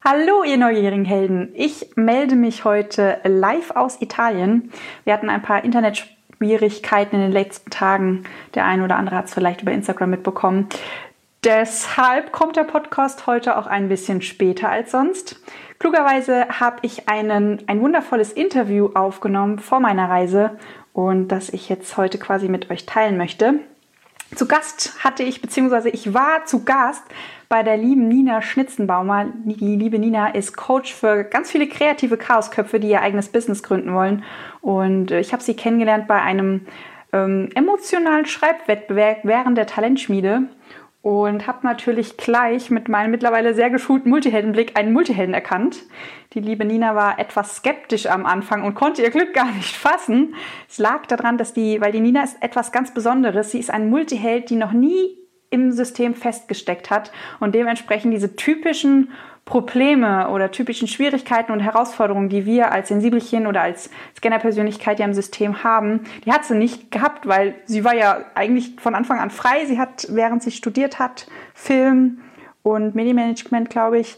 Hallo, ihr neugierigen Helden. Ich melde mich heute live aus Italien. Wir hatten ein paar Internetschwierigkeiten in den letzten Tagen. Der eine oder andere hat es vielleicht über Instagram mitbekommen. Deshalb kommt der Podcast heute auch ein bisschen später als sonst. Klugerweise habe ich ein wundervolles Interview aufgenommen vor meiner Reise und das ich jetzt heute quasi mit euch teilen möchte. Zu Gast ich war zu Gast bei der lieben Nina Schnitzenbaumer. Die liebe Nina ist Coach für ganz viele kreative Chaosköpfe, die ihr eigenes Business gründen wollen. Und ich habe sie kennengelernt bei einem emotionalen Schreibwettbewerb während der Talentschmiede und habe natürlich gleich mit meinem mittlerweile sehr geschulten Multiheldenblick einen Multihelden erkannt. Die liebe Nina war etwas skeptisch am Anfang und konnte ihr Glück gar nicht fassen. Es lag daran, weil die Nina ist etwas ganz Besonderes. Sie ist ein Multiheld, die noch nie im System festgesteckt hat und dementsprechend diese typischen Probleme oder typischen Schwierigkeiten und Herausforderungen, die wir als Sensibelchen oder als Scanner-Persönlichkeit ja im System haben, die hat sie nicht gehabt, weil sie war ja eigentlich von Anfang an frei. Sie hat, während sie studiert hat, Film und Medienmanagement, glaube ich,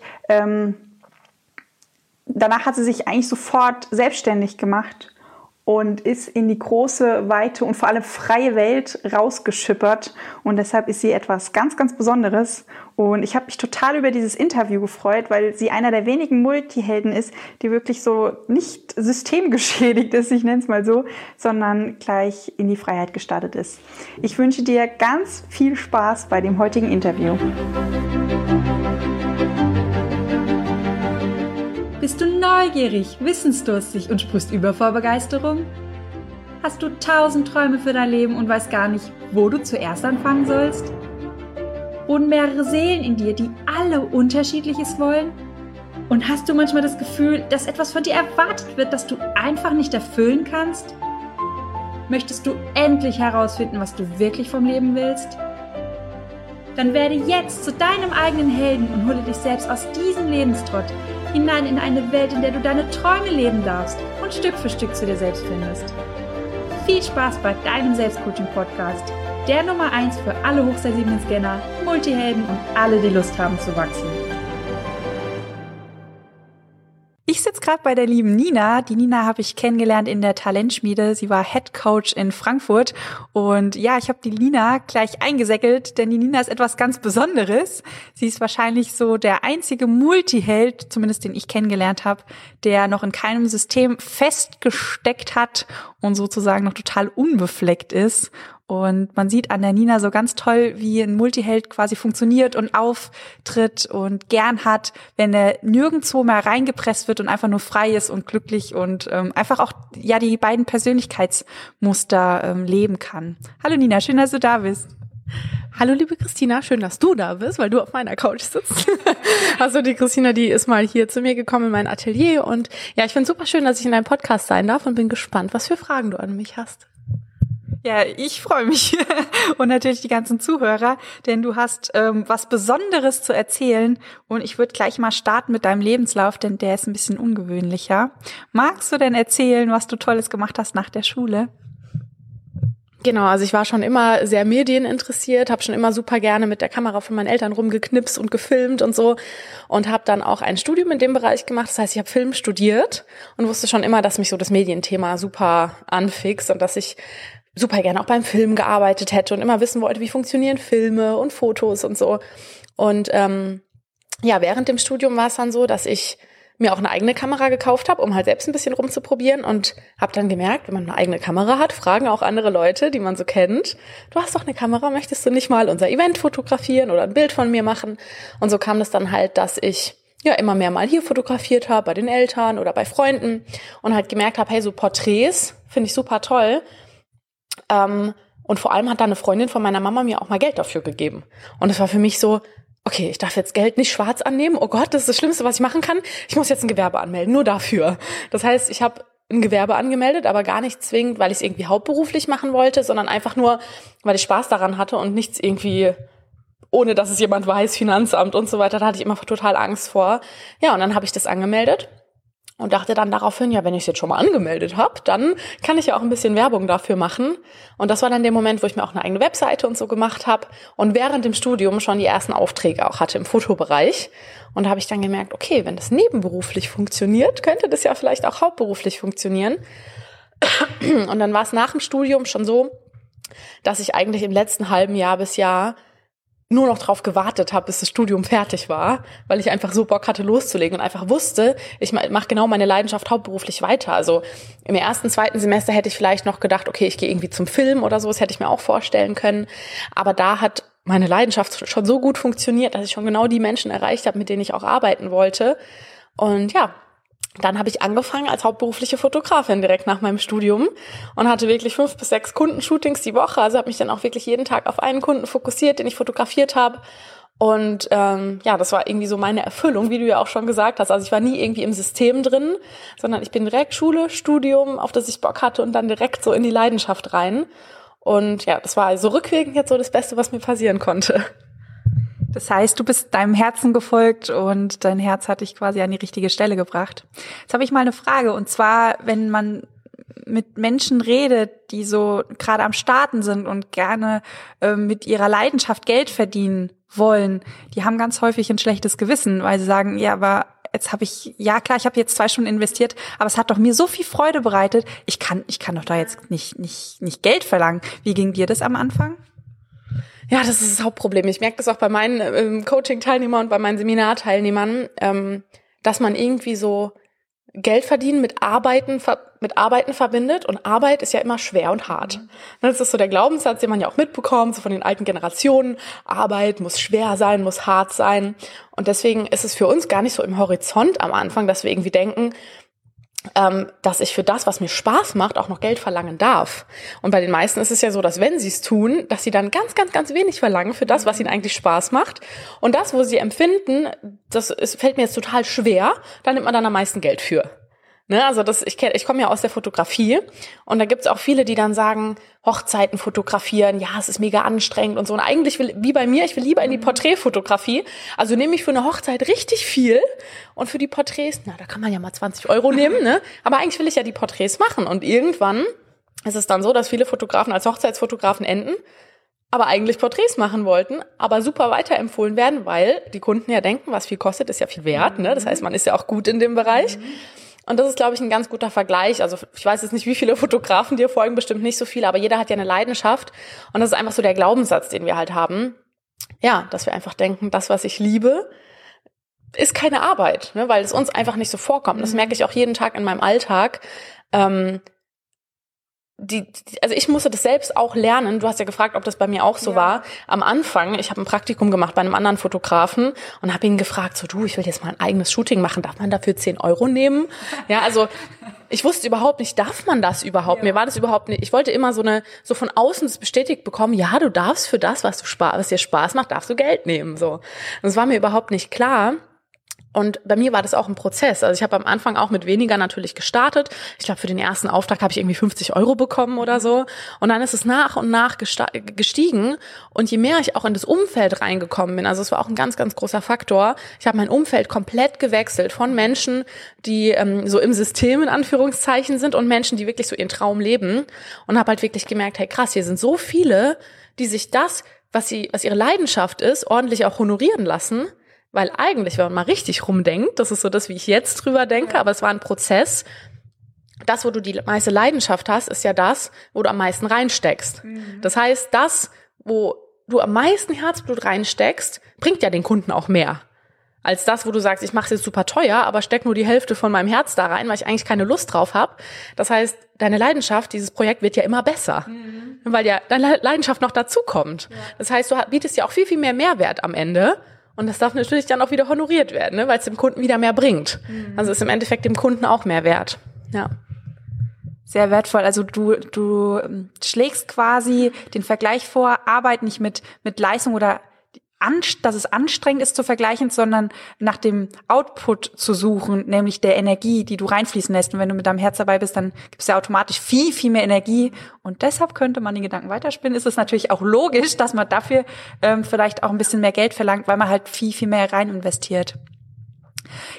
danach hat sie sich eigentlich sofort selbstständig gemacht und ist in die große, weite und vor allem freie Welt rausgeschippert. Und deshalb ist sie etwas ganz, ganz Besonderes. Und ich habe mich total über dieses Interview gefreut, weil sie einer der wenigen Multihelden ist, die wirklich so nicht systemgeschädigt ist, ich nenne es mal so, sondern gleich in die Freiheit gestartet ist. Ich wünsche dir ganz viel Spaß bei dem heutigen Interview. Bist du neugierig, wissensdurstig und sprichst über vor Begeisterung? Hast du 1000 Träume für dein Leben und weißt gar nicht, wo du zuerst anfangen sollst? Wohnen mehrere Seelen in dir, die alle Unterschiedliches wollen? Und hast du manchmal das Gefühl, dass etwas von dir erwartet wird, das du einfach nicht erfüllen kannst? Möchtest du endlich herausfinden, was du wirklich vom Leben willst? Dann werde jetzt zu deinem eigenen Helden und hole dich selbst aus diesem Lebenstrott hinein in eine Welt, in der du deine Träume leben darfst und Stück für Stück zu dir selbst findest. Viel Spaß bei deinem Selbstcoaching-Podcast, der Nummer 1 für alle hochsensiblen Scanner, Multihelden und alle, die Lust haben zu wachsen. Ich sitze gerade bei der lieben Nina. Die Nina habe ich kennengelernt in der Talentschmiede. Sie war Head Coach in Frankfurt. Und ja, ich habe die Nina gleich eingesäckelt, denn die Nina ist etwas ganz Besonderes. Sie ist wahrscheinlich so der einzige Multiheld, zumindest den ich kennengelernt habe, der noch in keinem System festgesteckt hat und sozusagen noch total unbefleckt ist. Und man sieht an der Nina so ganz toll, wie ein Multiheld quasi funktioniert und auftritt und gern hat, wenn er nirgendwo mehr reingepresst wird und einfach nur frei ist und glücklich und einfach auch ja die beiden Persönlichkeitsmuster leben kann. Hallo Nina, schön, dass du da bist. Hallo liebe Christina, schön, dass du da bist, weil du auf meiner Couch sitzt. Also die Christina, die ist mal hier zu mir gekommen in mein Atelier und ja, ich finde super schön, dass ich in deinem Podcast sein darf und bin gespannt, was für Fragen du an mich hast. Ja, ich freue mich und natürlich die ganzen Zuhörer, denn du hast was Besonderes zu erzählen und ich würde gleich mal starten mit deinem Lebenslauf, denn der ist ein bisschen ungewöhnlicher. Magst du denn erzählen, was du Tolles gemacht hast nach der Schule? Genau, also ich war schon immer sehr medieninteressiert, habe schon immer super gerne mit der Kamera von meinen Eltern rumgeknipst und gefilmt und so und habe dann auch ein Studium in dem Bereich gemacht. Das heißt, ich habe Film studiert und wusste schon immer, dass mich so das Medienthema super anfixt und dass ich super gerne auch beim Film gearbeitet hätte und immer wissen wollte, wie funktionieren Filme und Fotos und so. Und ja, während dem Studium war es dann so, dass ich mir auch eine eigene Kamera gekauft habe, um halt selbst ein bisschen rumzuprobieren und habe dann gemerkt, wenn man eine eigene Kamera hat, fragen auch andere Leute, die man so kennt, du hast doch eine Kamera, möchtest du nicht mal unser Event fotografieren oder ein Bild von mir machen? Und so kam das dann halt, dass ich ja immer mehr mal hier fotografiert habe, bei den Eltern oder bei Freunden und halt gemerkt habe, hey, so Porträts finde ich super toll. Und vor allem hat da eine Freundin von meiner Mama mir auch mal Geld dafür gegeben. Und es war für mich so, okay, ich darf jetzt Geld nicht schwarz annehmen. Oh Gott, das ist das Schlimmste, was ich machen kann. Ich muss jetzt ein Gewerbe anmelden, nur dafür. Das heißt, ich habe ein Gewerbe angemeldet, aber gar nicht zwingend, weil ich es irgendwie hauptberuflich machen wollte, sondern einfach nur, weil ich Spaß daran hatte und nichts irgendwie, ohne dass es jemand weiß, Finanzamt und so weiter. Da hatte ich immer total Angst vor. Ja, und dann habe ich das angemeldet. und dachte dann daraufhin, ja, wenn ich es jetzt schon mal angemeldet habe, dann kann ich ja auch ein bisschen Werbung dafür machen. Und das war dann der Moment, wo ich mir auch eine eigene Webseite und so gemacht habe und während dem Studium schon die ersten Aufträge auch hatte im Fotobereich. Und da habe ich dann gemerkt, okay, wenn das nebenberuflich funktioniert, könnte das ja vielleicht auch hauptberuflich funktionieren. Und dann war es nach dem Studium schon so, dass ich eigentlich im letzten halben Jahr bis Jahr nur noch drauf gewartet habe, bis das Studium fertig war, weil ich einfach so Bock hatte, loszulegen und einfach wusste, ich mache genau meine Leidenschaft hauptberuflich weiter. Also im ersten, zweiten Semester hätte ich vielleicht noch gedacht, okay, ich gehe irgendwie zum Film oder so, das hätte ich mir auch vorstellen können. Aber da hat meine Leidenschaft schon so gut funktioniert, dass ich schon genau die Menschen erreicht habe, mit denen ich auch arbeiten wollte. Und ja, dann habe ich angefangen als hauptberufliche Fotografin direkt nach meinem Studium und hatte wirklich 5 bis 6 Kundenshootings die Woche. Also habe mich dann auch wirklich jeden Tag auf einen Kunden fokussiert, den ich fotografiert habe. Und ja, das war irgendwie so meine Erfüllung, wie du ja auch schon gesagt hast. Also ich war nie irgendwie im System drin, sondern ich bin direkt Schule, Studium, auf das ich Bock hatte und dann direkt so in die Leidenschaft rein. Und ja, das war also rückwirkend jetzt so das Beste, was mir passieren konnte. Das heißt, du bist deinem Herzen gefolgt und dein Herz hat dich quasi an die richtige Stelle gebracht. Jetzt habe ich mal eine Frage, und zwar, wenn man mit Menschen redet, die so gerade am Starten sind und gerne mit ihrer Leidenschaft Geld verdienen wollen, die haben ganz häufig ein schlechtes Gewissen, weil sie sagen, ja, aber jetzt habe ich, ja klar, ich habe jetzt 2 Stunden investiert, aber es hat doch mir so viel Freude bereitet, ich kann doch da jetzt nicht Geld verlangen. Wie ging dir das am Anfang? Ja, das ist das Hauptproblem. Ich merke das auch bei meinen Coaching-Teilnehmern und bei meinen Seminarteilnehmern, dass man irgendwie so Geld verdienen mit Arbeiten verbindet, und Arbeit ist ja immer schwer und hart. Das ist so der Glaubenssatz, den man ja auch mitbekommt, so von den alten Generationen. Arbeit muss schwer sein, muss hart sein. Und deswegen ist es für uns gar nicht so im Horizont am Anfang, dass wir irgendwie denken, dass ich für das, was mir Spaß macht, auch noch Geld verlangen darf. Und bei den meisten ist es ja so, dass wenn sie es tun, dass sie dann ganz, ganz, ganz wenig verlangen für das, was ihnen eigentlich Spaß macht. Und das, wo sie empfinden, fällt mir jetzt total schwer, da nimmt man dann am meisten Geld für. Ne, also ich komme ja aus der Fotografie und da gibt's auch viele, die dann sagen, Hochzeiten fotografieren, ja, es ist mega anstrengend und so. Und eigentlich wie bei mir, ich will lieber in die Porträtfotografie. Also nehme ich für eine Hochzeit richtig viel und für die Porträts, na, da kann man ja mal 20 € nehmen, ne? Aber eigentlich will ich ja die Porträts machen. Und irgendwann ist es dann so, dass viele Fotografen als Hochzeitsfotografen enden, aber eigentlich Porträts machen wollten, aber super weiterempfohlen werden, weil die Kunden ja denken, was viel kostet, ist ja viel wert, ne? Das heißt, man ist ja auch gut in dem Bereich. Und das ist, glaube ich, ein ganz guter Vergleich. Also ich weiß jetzt nicht, wie viele Fotografen dir folgen, bestimmt nicht so viele, aber jeder hat ja eine Leidenschaft. Und das ist einfach so der Glaubenssatz, den wir halt haben. Ja, dass wir einfach denken, das, was ich liebe, ist keine Arbeit, ne? Weil es uns einfach nicht so vorkommt. Das merke ich auch jeden Tag in meinem Alltag. Also ich musste das selbst auch lernen. Du hast ja gefragt, ob das bei mir auch so war. Am Anfang, ich habe ein Praktikum gemacht bei einem anderen Fotografen und habe ihn gefragt, so du, ich will jetzt mal ein eigenes Shooting machen, darf man dafür 10 € nehmen? Ja, also ich wusste überhaupt nicht, darf man das überhaupt? Mir war das überhaupt nicht. Ich wollte immer so von außen das bestätigt bekommen, ja, du darfst für das, was dir Spaß macht, darfst du Geld nehmen. So. Und das war mir überhaupt nicht klar. Und bei mir war das auch ein Prozess. Also ich habe am Anfang auch mit weniger natürlich gestartet. Ich glaube, für den ersten Auftrag habe ich irgendwie 50 € bekommen oder so. Und dann ist es nach und nach gestiegen. Und je mehr ich auch in das Umfeld reingekommen bin, also es war auch ein ganz, ganz großer Faktor. Ich habe mein Umfeld komplett gewechselt von Menschen, die so im System in Anführungszeichen sind und Menschen, die wirklich so ihren Traum leben. Und habe halt wirklich gemerkt, hey krass, hier sind so viele, die sich das, was ihre Leidenschaft ist, ordentlich auch honorieren lassen. Weil eigentlich, wenn man mal richtig rumdenkt, das ist so das, wie ich jetzt drüber denke, aber es war ein Prozess. Das, wo du die meiste Leidenschaft hast, ist ja das, wo du am meisten reinsteckst. Das heißt, das, wo du am meisten Herzblut reinsteckst, bringt ja den Kunden auch mehr. Als das, wo du sagst, ich mache es jetzt super teuer, aber steck nur die Hälfte von meinem Herz da rein, weil ich eigentlich keine Lust drauf habe. Das heißt, deine Leidenschaft, dieses Projekt wird ja immer besser, weil ja deine Leidenschaft noch dazu kommt. Das heißt, du bietest ja auch viel, viel mehr Mehrwert am Ende. Und das darf natürlich dann auch wieder honoriert werden, ne? Weil es dem Kunden wieder mehr bringt. Also ist im Endeffekt dem Kunden auch mehr wert. Ja. Sehr wertvoll. Also du schlägst quasi den Vergleich vor, Arbeit nicht mit Leistung oder dass es anstrengend ist zu vergleichen, sondern nach dem Output zu suchen, nämlich der Energie, die du reinfließen lässt. Und wenn du mit deinem Herz dabei bist, dann gibt es ja automatisch viel, viel mehr Energie. Und deshalb könnte man den Gedanken weiterspinnen. Ist es natürlich auch logisch, dass man dafür vielleicht auch ein bisschen mehr Geld verlangt, weil man halt viel, viel mehr rein investiert.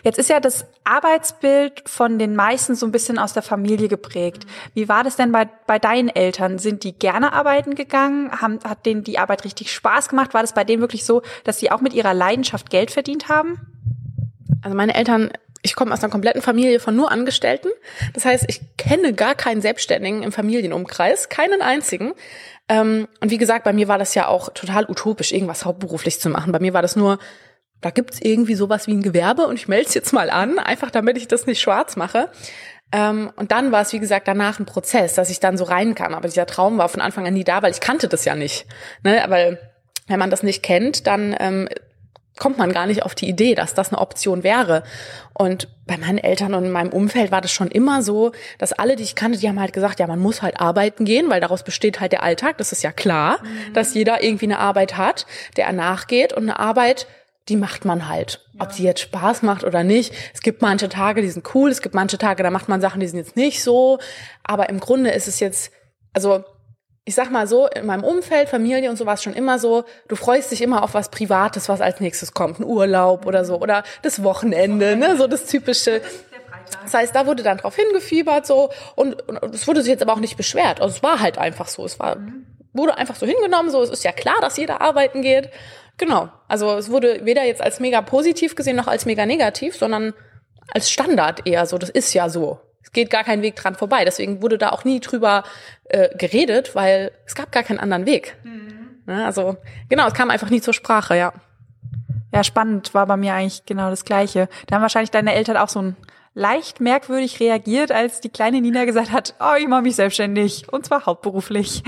Jetzt ist ja das Arbeitsbild von den meisten so ein bisschen aus der Familie geprägt. Wie war das denn bei deinen Eltern? Sind die gerne arbeiten gegangen? Hat denen die Arbeit richtig Spaß gemacht? War das bei denen wirklich so, dass sie auch mit ihrer Leidenschaft Geld verdient haben? Also meine Eltern, ich komme aus einer kompletten Familie von nur Angestellten. Das heißt, ich kenne gar keinen Selbstständigen im Familienumkreis, keinen einzigen. Und wie gesagt, bei mir war das ja auch total utopisch, irgendwas hauptberuflich zu machen. Bei mir war das nur, da gibt's irgendwie sowas wie ein Gewerbe und ich melde es jetzt mal an, einfach damit ich das nicht schwarz mache. Und dann war es, wie gesagt, danach ein Prozess, dass ich dann so reinkam. Aber dieser Traum war von Anfang an nie da, weil ich kannte das ja nicht. Ne? Aber wenn man das nicht kennt, dann kommt man gar nicht auf die Idee, dass das eine Option wäre. Und bei meinen Eltern und in meinem Umfeld war das schon immer so, dass alle, die ich kannte, die haben halt gesagt, ja, man muss halt arbeiten gehen, weil daraus besteht halt der Alltag. Das ist ja klar, dass jeder irgendwie eine Arbeit hat, der er nachgeht. Und eine Arbeit, die macht man halt. Ob sie jetzt Spaß macht oder nicht. Es gibt manche Tage, die sind cool. Es gibt manche Tage, da macht man Sachen, die sind jetzt nicht so. Aber im Grunde ist es jetzt, also ich sag mal so, in meinem Umfeld, Familie und so war es schon immer so, du freust dich immer auf was Privates, was als nächstes kommt, ein Urlaub oder so, oder das Wochenende, ne, so das Typische. Das heißt, da wurde dann drauf hingefiebert, so, und es wurde sich jetzt aber auch nicht beschwert. Also es war halt einfach so, wurde einfach so hingenommen, so, es ist ja klar, dass jeder arbeiten geht. Genau, also es wurde weder jetzt als mega positiv gesehen, noch als mega negativ, sondern als Standard eher so, das ist ja so. Es geht gar kein Weg dran vorbei. Deswegen wurde da auch nie drüber geredet, weil es gab gar keinen anderen Weg. Ne? Also genau, es kam einfach nie zur Sprache, ja. Ja, spannend, war bei mir eigentlich genau das Gleiche. Da haben wahrscheinlich deine Eltern auch so ein leicht merkwürdig reagiert, als die kleine Nina gesagt hat, oh, ich mache mich selbstständig, und zwar hauptberuflich.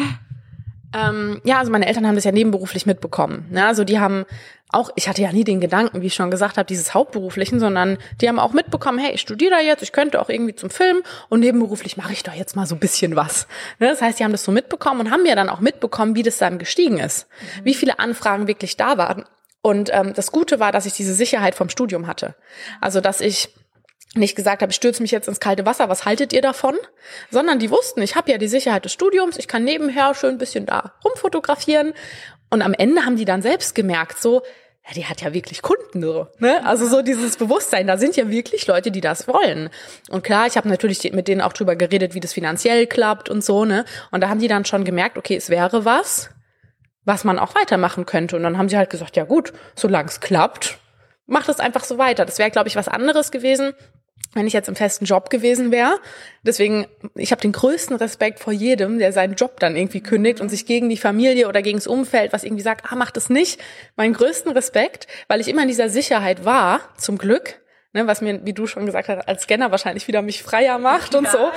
Ja, also meine Eltern haben das ja nebenberuflich mitbekommen. Ne? Also die haben auch, ich hatte ja nie den Gedanken, wie ich schon gesagt habe, dieses Hauptberuflichen, sondern die haben auch mitbekommen, hey, ich studiere da jetzt, ich könnte auch irgendwie zum Film und nebenberuflich mache ich doch jetzt mal so ein bisschen was. Ne? Das heißt, die haben das so mitbekommen und haben ja dann auch mitbekommen, wie das dann gestiegen ist, wie viele Anfragen wirklich da waren. Und das Gute war, dass ich diese Sicherheit vom Studium hatte. Also, dass ich nicht gesagt habe, ich stürze mich jetzt ins kalte Wasser, was haltet ihr davon? Sondern die wussten, ich habe ja die Sicherheit des Studiums, ich kann nebenher schön ein bisschen da rumfotografieren. Und am Ende haben die dann selbst gemerkt, so, ja, die hat ja wirklich Kunden, so, ne? Also so dieses Bewusstsein, da sind ja wirklich Leute, die das wollen. Und klar, ich habe natürlich mit denen auch drüber geredet, wie das finanziell klappt und so, ne? Und da haben die dann schon gemerkt, okay, es wäre was man auch weitermachen könnte. Und dann haben sie halt gesagt, ja gut, solange es klappt, macht es einfach so weiter. Das wäre, glaube ich, was anderes gewesen, wenn ich jetzt im festen Job gewesen wäre. Deswegen, ich habe den größten Respekt vor jedem, der seinen Job dann irgendwie kündigt und sich gegen die Familie oder gegen das Umfeld, was irgendwie sagt, mach das nicht. Meinen größten Respekt, weil ich immer in dieser Sicherheit war, zum Glück, ne, was mir, wie du schon gesagt hast, als Scanner wahrscheinlich wieder mich freier macht und so.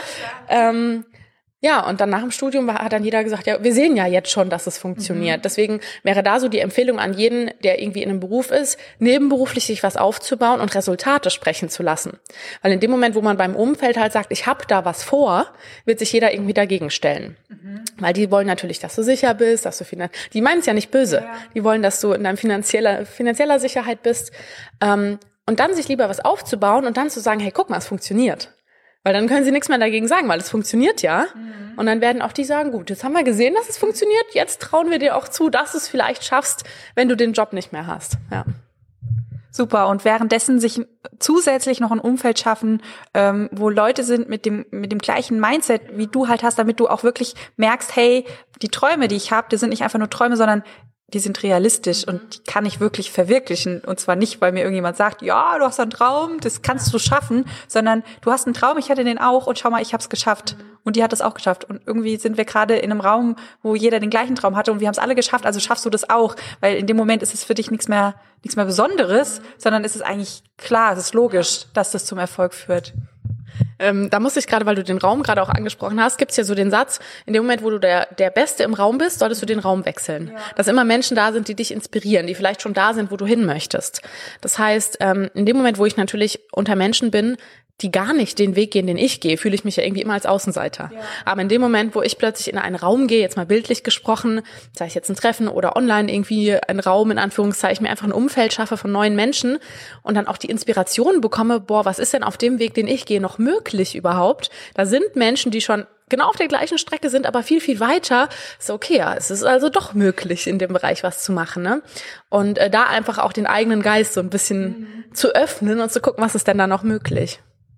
Ja, und dann nach dem Studium hat dann jeder gesagt, ja, wir sehen ja jetzt schon, dass es funktioniert. Deswegen wäre da so die Empfehlung an jeden, der irgendwie in einem Beruf ist, nebenberuflich sich was aufzubauen und Resultate sprechen zu lassen. Weil in dem Moment, wo man beim Umfeld halt sagt, ich habe da was vor, wird sich jeder irgendwie dagegen stellen. Weil die wollen natürlich, dass du sicher bist, dass du die meinen es ja nicht böse. Ja. Die wollen, dass du in deinem finanzieller Sicherheit bist. Und dann sich lieber was aufzubauen und dann zu sagen, hey, guck mal, es funktioniert. Weil dann können sie nichts mehr dagegen sagen, weil es funktioniert ja. Und dann werden auch die sagen, gut, jetzt haben wir gesehen, dass es funktioniert, jetzt trauen wir dir auch zu, dass du es vielleicht schaffst, wenn du den Job nicht mehr hast. Ja. Super. Und währenddessen sich zusätzlich noch ein Umfeld schaffen, wo Leute sind mit dem gleichen Mindset, wie du halt hast, damit du auch wirklich merkst, hey, die Träume, die ich habe, die sind nicht einfach nur Träume, sondern die sind realistisch und die kann ich wirklich verwirklichen. Und zwar nicht, weil mir irgendjemand sagt, ja, du hast einen Traum, das kannst du schaffen, sondern du hast einen Traum, ich hatte den auch und schau mal, ich habe es geschafft. Und die hat es auch geschafft. Und irgendwie sind wir gerade in einem Raum, wo jeder den gleichen Traum hatte und wir haben es alle geschafft, also schaffst du das auch. Weil in dem Moment ist es für dich nichts mehr Besonderes, sondern es ist eigentlich klar, es ist logisch, dass das zum Erfolg führt. Da muss ich gerade, weil du den Raum gerade auch angesprochen hast, gibt's ja so den Satz, in dem Moment, wo du der Beste im Raum bist, solltest du den Raum wechseln. Ja. Dass immer Menschen da sind, die dich inspirieren, die vielleicht schon da sind, wo du hin möchtest. Das heißt, in dem Moment, wo ich natürlich unter Menschen bin, die gar nicht den Weg gehen, den ich gehe, fühle ich mich ja irgendwie immer als Außenseiter. Ja. Aber in dem Moment, wo ich plötzlich in einen Raum gehe, jetzt mal bildlich gesprochen, sei es jetzt ein Treffen oder online irgendwie ein Raum, in Anführungszeichen, mir einfach ein Umfeld schaffe von neuen Menschen und dann auch die Inspiration bekomme, boah, was ist denn auf dem Weg, den ich gehe, noch möglich überhaupt? Da sind Menschen, die schon genau auf der gleichen Strecke sind, aber viel, viel weiter. Ist okay, ja, es ist also doch möglich, in dem Bereich was zu machen, ne? Und da einfach auch den eigenen Geist so ein bisschen zu öffnen und zu gucken, was ist denn da noch möglich.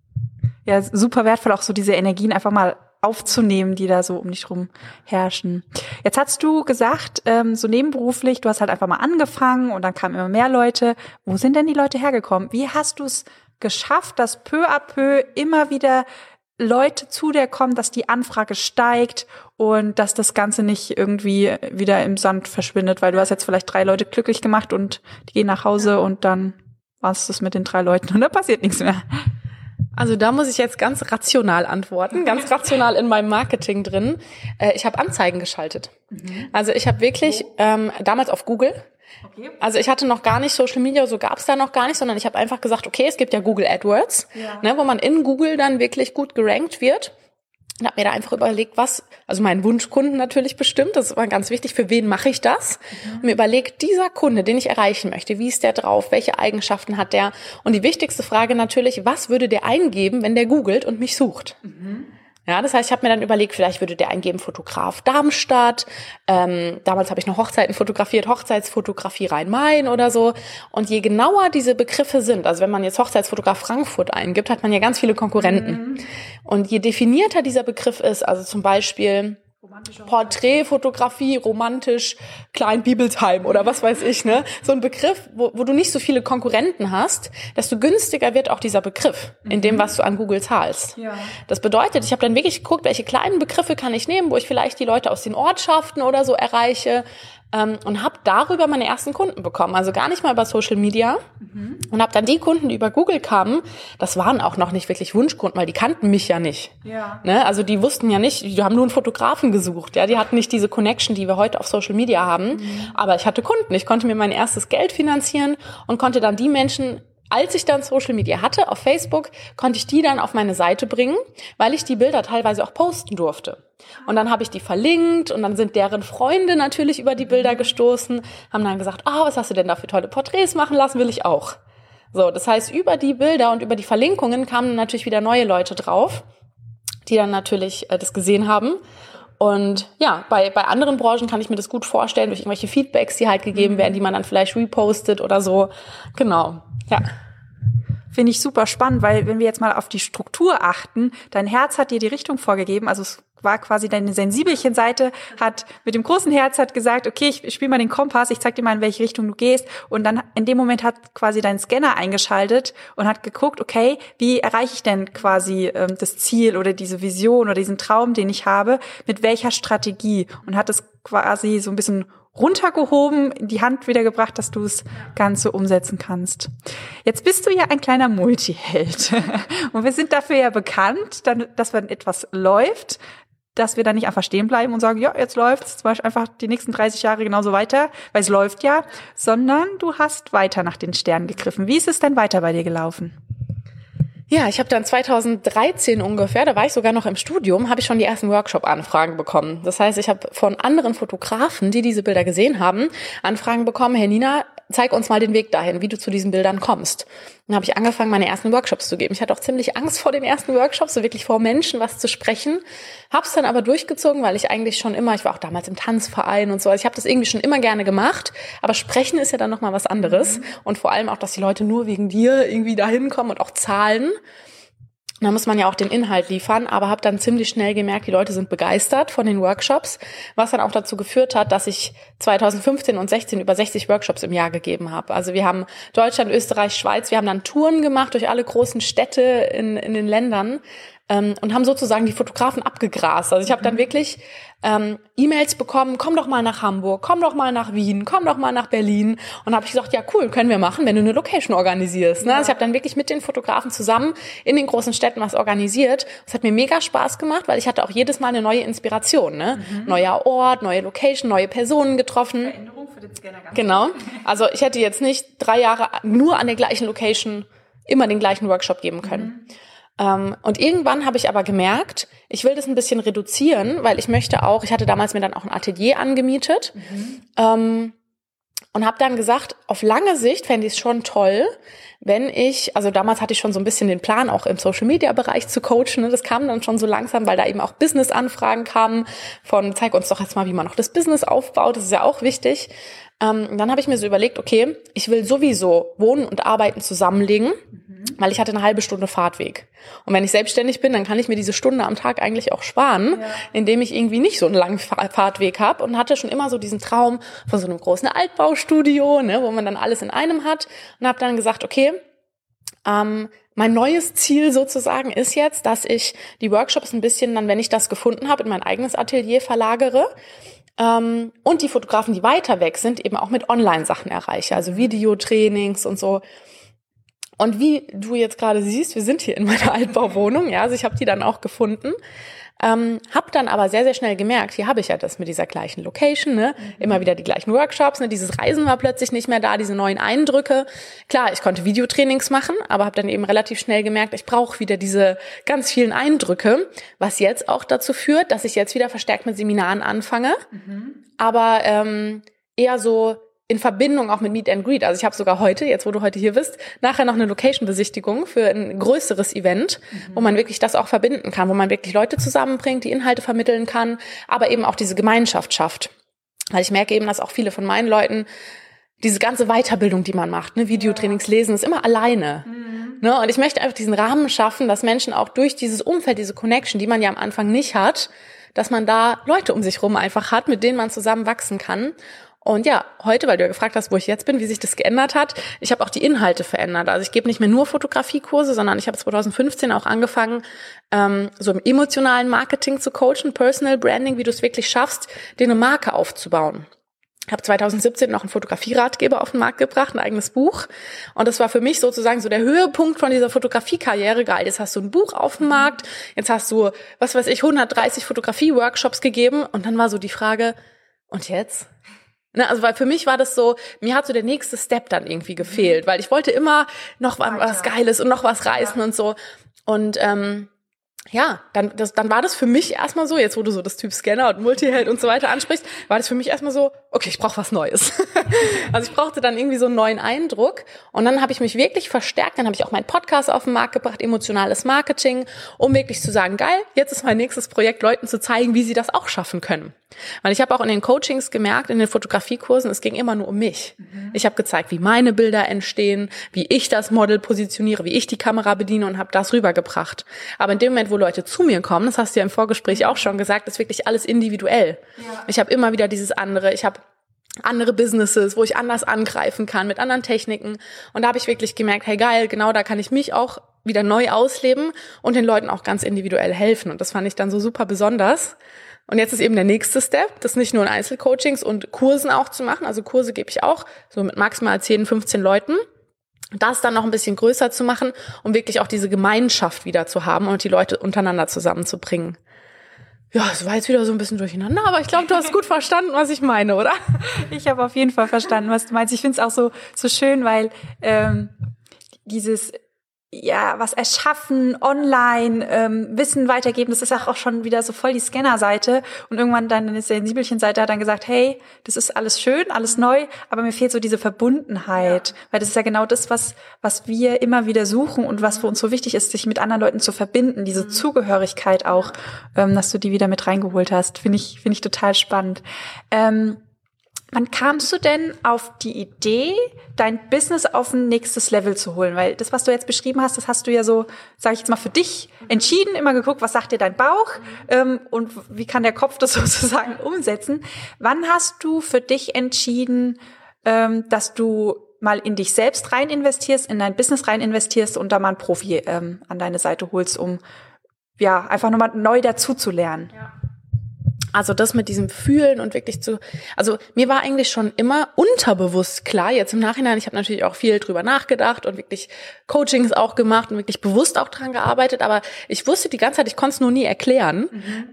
Ja, super wertvoll, auch so diese Energien einfach mal aufzunehmen, die da so um dich rum herrschen. Jetzt hast du gesagt, so nebenberuflich, du hast halt einfach mal angefangen und dann kamen immer mehr Leute. Wo sind denn die Leute hergekommen? Wie hast du es geschafft, dass peu à peu immer wieder Leute zu dir kommen, dass die Anfrage steigt und dass das Ganze nicht irgendwie wieder im Sand verschwindet, weil du hast jetzt vielleicht 3 Leute glücklich gemacht und die gehen nach Hause und dann war es das mit den 3 Leuten und da passiert nichts mehr. Also da muss ich jetzt ganz rational antworten, ganz rational in meinem Marketing drin. Ich habe Anzeigen geschaltet. Also ich habe wirklich damals auf Google, also ich hatte noch gar nicht Social Media, so gab's da noch gar nicht, sondern ich habe einfach gesagt, okay, es gibt ja Google AdWords, ne, wo man in Google dann wirklich gut gerankt wird. Und habe mir da einfach überlegt, also meinen Wunschkunden natürlich bestimmt, das war ganz wichtig, für wen mache ich das? Und mir überlegt, dieser Kunde, den ich erreichen möchte, wie ist der drauf, welche Eigenschaften hat der? Und die wichtigste Frage natürlich, was würde der eingeben, wenn der googelt und mich sucht? Ja, das heißt, ich habe mir dann überlegt, vielleicht würde der eingeben Fotograf Darmstadt. Damals habe ich noch Hochzeiten fotografiert, Hochzeitsfotografie Rhein-Main oder so. Und je genauer diese Begriffe sind, also wenn man jetzt Hochzeitsfotograf Frankfurt eingibt, hat man ja ganz viele Konkurrenten. Und je definierter dieser Begriff ist, also zum Beispiel Porträtfotografie, romantisch, Klein-Bibelsheim oder was weiß ich, ne? So ein Begriff, wo du nicht so viele Konkurrenten hast, desto günstiger wird auch dieser Begriff in dem, was du an Google zahlst. Ja. Das bedeutet, ich habe dann wirklich geguckt, welche kleinen Begriffe kann ich nehmen, wo ich vielleicht die Leute aus den Ortschaften oder so erreiche, und habe darüber meine ersten Kunden bekommen. Also gar nicht mal über Social Media. Und habe dann die Kunden, die über Google kamen, das waren auch noch nicht wirklich Wunschkunden, weil die kannten mich ja nicht. Ja. Ne? Also die wussten ja nicht, die haben nur einen Fotografen gesucht. Ja, die hatten nicht diese Connection, die wir heute auf Social Media haben. Aber ich hatte Kunden. Ich konnte mir mein erstes Geld finanzieren und konnte dann die Menschen, als ich dann Social Media hatte, auf Facebook, konnte ich die dann auf meine Seite bringen, weil ich die Bilder teilweise auch posten durfte. Und dann habe ich die verlinkt und dann sind deren Freunde natürlich über die Bilder gestoßen, haben dann gesagt, was hast du denn da für tolle Porträts machen lassen, will ich auch. So, das heißt, über die Bilder und über die Verlinkungen kamen natürlich wieder neue Leute drauf, die dann natürlich das gesehen haben. Und ja, bei anderen Branchen kann ich mir das gut vorstellen, durch irgendwelche Feedbacks, die halt gegeben werden, die man dann vielleicht repostet oder so. Genau, ja. Finde ich super spannend, weil wenn wir jetzt mal auf die Struktur achten, dein Herz hat dir die Richtung vorgegeben, also es war quasi deine Sensibelchen-Seite, hat mit dem großen Herz hat gesagt, okay, ich spiele mal den Kompass, ich zeig dir mal, in welche Richtung du gehst. Und dann in dem Moment hat quasi dein Scanner eingeschaltet und hat geguckt, okay, wie erreiche ich denn quasi das Ziel oder diese Vision oder diesen Traum, den ich habe, mit welcher Strategie? Und hat es quasi so ein bisschen runtergehoben, in die Hand wieder gebracht, dass du es Ganze umsetzen kannst. Jetzt bist du ja ein kleiner Multiheld. Und wir sind dafür ja bekannt, dass wenn etwas läuft, dass wir da nicht einfach stehen bleiben und sagen, ja, jetzt läuft's, zum Beispiel einfach die nächsten 30 Jahre genauso weiter, weil es läuft ja, sondern du hast weiter nach den Sternen gegriffen. Wie ist es denn weiter bei dir gelaufen? Ja, ich habe dann 2013 ungefähr, da war ich sogar noch im Studium, habe ich schon die ersten Workshop-Anfragen bekommen. Das heißt, ich habe von anderen Fotografen, die diese Bilder gesehen haben, Anfragen bekommen, hey Nina, zeig uns mal den Weg dahin, wie du zu diesen Bildern kommst. Dann habe ich angefangen, meine ersten Workshops zu geben. Ich hatte auch ziemlich Angst vor den ersten Workshops, so wirklich vor Menschen was zu sprechen. Habe es dann aber durchgezogen, weil ich eigentlich schon immer, ich war auch damals im Tanzverein und so, also ich habe das irgendwie schon immer gerne gemacht, aber sprechen ist ja dann nochmal was anderes. Und vor allem auch, dass die Leute nur wegen dir irgendwie da hinkommen und auch zahlen. Da muss man ja auch den Inhalt liefern, aber habe dann ziemlich schnell gemerkt, die Leute sind begeistert von den Workshops, was dann auch dazu geführt hat, dass ich 2015 und 16 über 60 Workshops im Jahr gegeben habe. Also wir haben Deutschland, Österreich, Schweiz, wir haben dann Touren gemacht durch alle großen Städte in den Ländern und haben sozusagen die Fotografen abgegrast. Also ich habe dann wirklich E-Mails bekommen, komm doch mal nach Hamburg, komm doch mal nach Wien, komm doch mal nach Berlin. Und habe ich gesagt, ja cool, können wir machen, wenn du eine Location organisierst. Ne? Ja. Also ich habe dann wirklich mit den Fotografen zusammen in den großen Städten was organisiert. Das hat mir mega Spaß gemacht, weil ich hatte auch jedes Mal eine neue Inspiration. Ne? Neuer Ort, neue Location, neue Personen getroffen. Veränderung für den Scanner ganz genau. Also ich hätte jetzt nicht 3 Jahre nur an der gleichen Location immer den gleichen Workshop geben können. Und irgendwann habe ich aber gemerkt, ich will das ein bisschen reduzieren, weil ich hatte damals mir dann auch ein Atelier angemietet, und habe dann gesagt, auf lange Sicht fände ich es schon toll, also damals hatte ich schon so ein bisschen den Plan, auch im Social-Media-Bereich zu coachen, ne? Das kam dann schon so langsam, weil da eben auch Business-Anfragen kamen zeig uns doch jetzt mal, wie man noch das Business aufbaut, das ist ja auch wichtig. Dann habe ich mir so überlegt, okay, ich will sowieso Wohnen und Arbeiten zusammenlegen, weil ich hatte eine halbe Stunde Fahrtweg. Und wenn ich selbstständig bin, dann kann ich mir diese Stunde am Tag eigentlich auch sparen, indem ich irgendwie nicht so einen langen Fahrtweg habe, und hatte schon immer so diesen Traum von so einem großen Altbaustudio, ne, wo man dann alles in einem hat, und habe dann gesagt, okay, mein neues Ziel sozusagen ist jetzt, dass ich die Workshops ein bisschen dann, wenn ich das gefunden habe, in mein eigenes Atelier verlagere. Und die Fotografen, die weiter weg sind, eben auch mit Online-Sachen erreiche, also Videotrainings und so. Und wie du jetzt gerade siehst, wir sind hier in meiner Altbauwohnung, ja, also ich habe die dann auch gefunden, habe dann aber sehr, sehr schnell gemerkt, hier habe ich ja das mit dieser gleichen Location, ne, immer wieder die gleichen Workshops, ne, dieses Reisen war plötzlich nicht mehr da, diese neuen Eindrücke. Klar, ich konnte Videotrainings machen, aber habe dann eben relativ schnell gemerkt, ich brauche wieder diese ganz vielen Eindrücke, was jetzt auch dazu führt, dass ich jetzt wieder verstärkt mit Seminaren anfange, aber eher so in Verbindung auch mit Meet and Greet. Also ich habe sogar heute, jetzt wo du heute hier bist, nachher noch eine Location-Besichtigung für ein größeres Event, wo man wirklich das auch verbinden kann, wo man wirklich Leute zusammenbringt, die Inhalte vermitteln kann, aber eben auch diese Gemeinschaft schafft. Weil ich merke eben, dass auch viele von meinen Leuten diese ganze Weiterbildung, die man macht, ne, Videotrainings, Lesen, ist immer alleine. Ne, und ich möchte einfach diesen Rahmen schaffen, dass Menschen auch durch dieses Umfeld, diese Connection, die man ja am Anfang nicht hat, dass man da Leute um sich rum einfach hat, mit denen man zusammen wachsen kann. Und ja, heute, weil du ja gefragt hast, wo ich jetzt bin, wie sich das geändert hat, ich habe auch die Inhalte verändert. Also ich gebe nicht mehr nur Fotografiekurse, sondern ich habe 2015 auch angefangen, so im emotionalen Marketing zu coachen, Personal Branding, wie du es wirklich schaffst, dir eine Marke aufzubauen. Ich habe 2017 noch einen Fotografie-Ratgeber auf den Markt gebracht, ein eigenes Buch. Und das war für mich sozusagen so der Höhepunkt von dieser Fotografie-Karriere. Geil, jetzt hast du ein Buch auf dem Markt, jetzt hast du, 130 Fotografie-Workshops gegeben. Und dann war so die Frage, und jetzt? Ne, also weil für mich war das so, mir hat so der nächste Step dann irgendwie gefehlt, weil ich wollte immer noch was Geiles und noch was reißen und so. Und dann war das für mich erstmal so, jetzt wo du so das Typ Scanner und Multiheld und so weiter ansprichst, war das für mich erstmal so, okay, ich brauche was Neues. Also ich brauchte dann irgendwie so einen neuen Eindruck, und dann habe ich mich wirklich verstärkt, dann habe ich auch meinen Podcast auf den Markt gebracht, emotionales Marketing, um wirklich zu sagen, geil, jetzt ist mein nächstes Projekt, Leuten zu zeigen, wie sie das auch schaffen können. Weil ich habe auch in den Coachings gemerkt, in den Fotografiekursen, es ging immer nur um mich. Ich habe gezeigt, wie meine Bilder entstehen, wie ich das Model positioniere, wie ich die Kamera bediene, und habe das rübergebracht. Aber in dem Moment, wo Leute zu mir kommen, das hast du ja im Vorgespräch auch schon gesagt, ist wirklich alles individuell. Ja. Ich habe immer wieder dieses andere, ich habe andere Businesses, wo ich anders angreifen kann, mit anderen Techniken. Und da habe ich wirklich gemerkt, hey geil, genau da kann ich mich auch wieder neu ausleben und den Leuten auch ganz individuell helfen. Und das fand ich dann so super besonders. Und jetzt ist eben der nächste Step, das nicht nur in Einzelcoachings und Kursen auch zu machen. Also Kurse gebe ich auch so mit maximal 10, 15 Leuten. Das dann noch ein bisschen größer zu machen, um wirklich auch diese Gemeinschaft wieder zu haben und die Leute untereinander zusammenzubringen. Ja, es war jetzt wieder so ein bisschen durcheinander, aber ich glaube, du hast gut verstanden, was ich meine, oder? Ich habe auf jeden Fall verstanden, was du meinst. Ich finde es auch so schön, weil dieses was erschaffen, online, Wissen weitergeben, das ist auch schon wieder so voll die Scanner-Seite. Und irgendwann dann ist der Sensibelchen-Seite hat dann gesagt, hey, das ist alles schön, alles neu, aber mir fehlt so diese Verbundenheit. Ja. Weil das ist ja genau das, was wir immer wieder suchen und was für uns so wichtig ist, sich mit anderen Leuten zu verbinden, diese Zugehörigkeit auch, dass du die wieder mit reingeholt hast. Finde ich total spannend. Wann kamst du denn auf die Idee, dein Business auf ein nächstes Level zu holen? Weil das, was du jetzt beschrieben hast, das hast du ja so, sage ich jetzt mal, für dich entschieden, immer geguckt, was sagt dir dein Bauch und wie kann der Kopf das sozusagen umsetzen. Wann hast du für dich entschieden, dass du mal in dich selbst rein investierst, in dein Business rein investierst und da mal einen Profi an deine Seite holst, um einfach nochmal neu dazu zu lernen? Ja. Also das mit diesem Fühlen und wirklich also mir war eigentlich schon immer unterbewusst klar, jetzt im Nachhinein, ich habe natürlich auch viel drüber nachgedacht und wirklich Coachings auch gemacht und wirklich bewusst auch dran gearbeitet, aber ich wusste die ganze Zeit, ich konnte es nur nie erklären,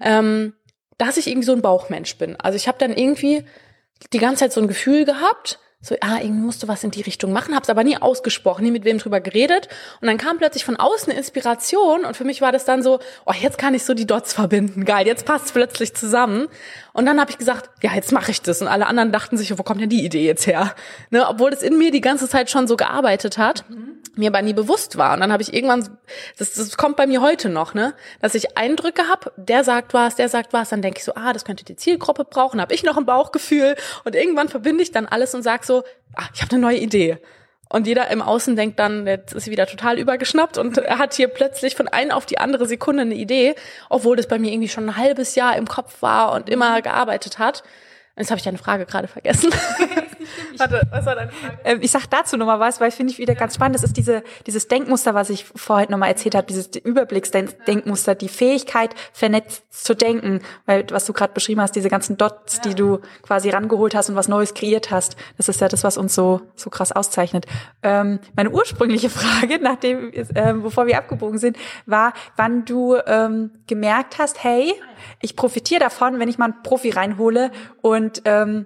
dass ich irgendwie so ein Bauchmensch bin. Also ich habe dann irgendwie die ganze Zeit so ein Gefühl gehabt, so, irgendwie musst du was in die Richtung machen, hab's aber nie ausgesprochen, nie mit wem drüber geredet. Und dann kam plötzlich von außen Inspiration und für mich war das dann so, jetzt kann ich so die Dots verbinden, geil, jetzt passt's plötzlich zusammen. Und dann habe ich gesagt, ja, jetzt mache ich das. Und alle anderen dachten sich, wo kommt denn die Idee jetzt her? Ne, obwohl das in mir die ganze Zeit schon so gearbeitet hat, mir aber nie bewusst war. Und dann habe ich irgendwann, das kommt bei mir heute noch, ne, dass ich Eindrücke habe, der sagt was, dann denke ich so, das könnte die Zielgruppe brauchen, habe ich noch ein Bauchgefühl und irgendwann verbinde ich dann alles und sage so, ich habe eine neue Idee. Und jeder im Außen denkt dann, jetzt ist sie wieder total übergeschnappt und er hat hier plötzlich von einer auf die andere Sekunde eine Idee, obwohl das bei mir irgendwie schon ein halbes Jahr im Kopf war und immer gearbeitet hat. Jetzt habe ich deine Frage gerade vergessen. Warte, was war deine Frage? Ich sag dazu nochmal was, weil finde ich wieder ganz spannend. Das ist dieses Denkmuster, was ich vorhin nochmal erzählt habe, dieses Überblicksdenkmuster, die Fähigkeit, vernetzt zu denken. Weil, was du gerade beschrieben hast, diese ganzen Dots, die du quasi rangeholt hast und was Neues kreiert hast. Das ist ja das, was uns so krass auszeichnet. Meine ursprüngliche Frage, bevor wir abgebogen sind, war, wann du gemerkt hast, hey, ich profitiere davon, wenn ich mal einen Profi reinhole und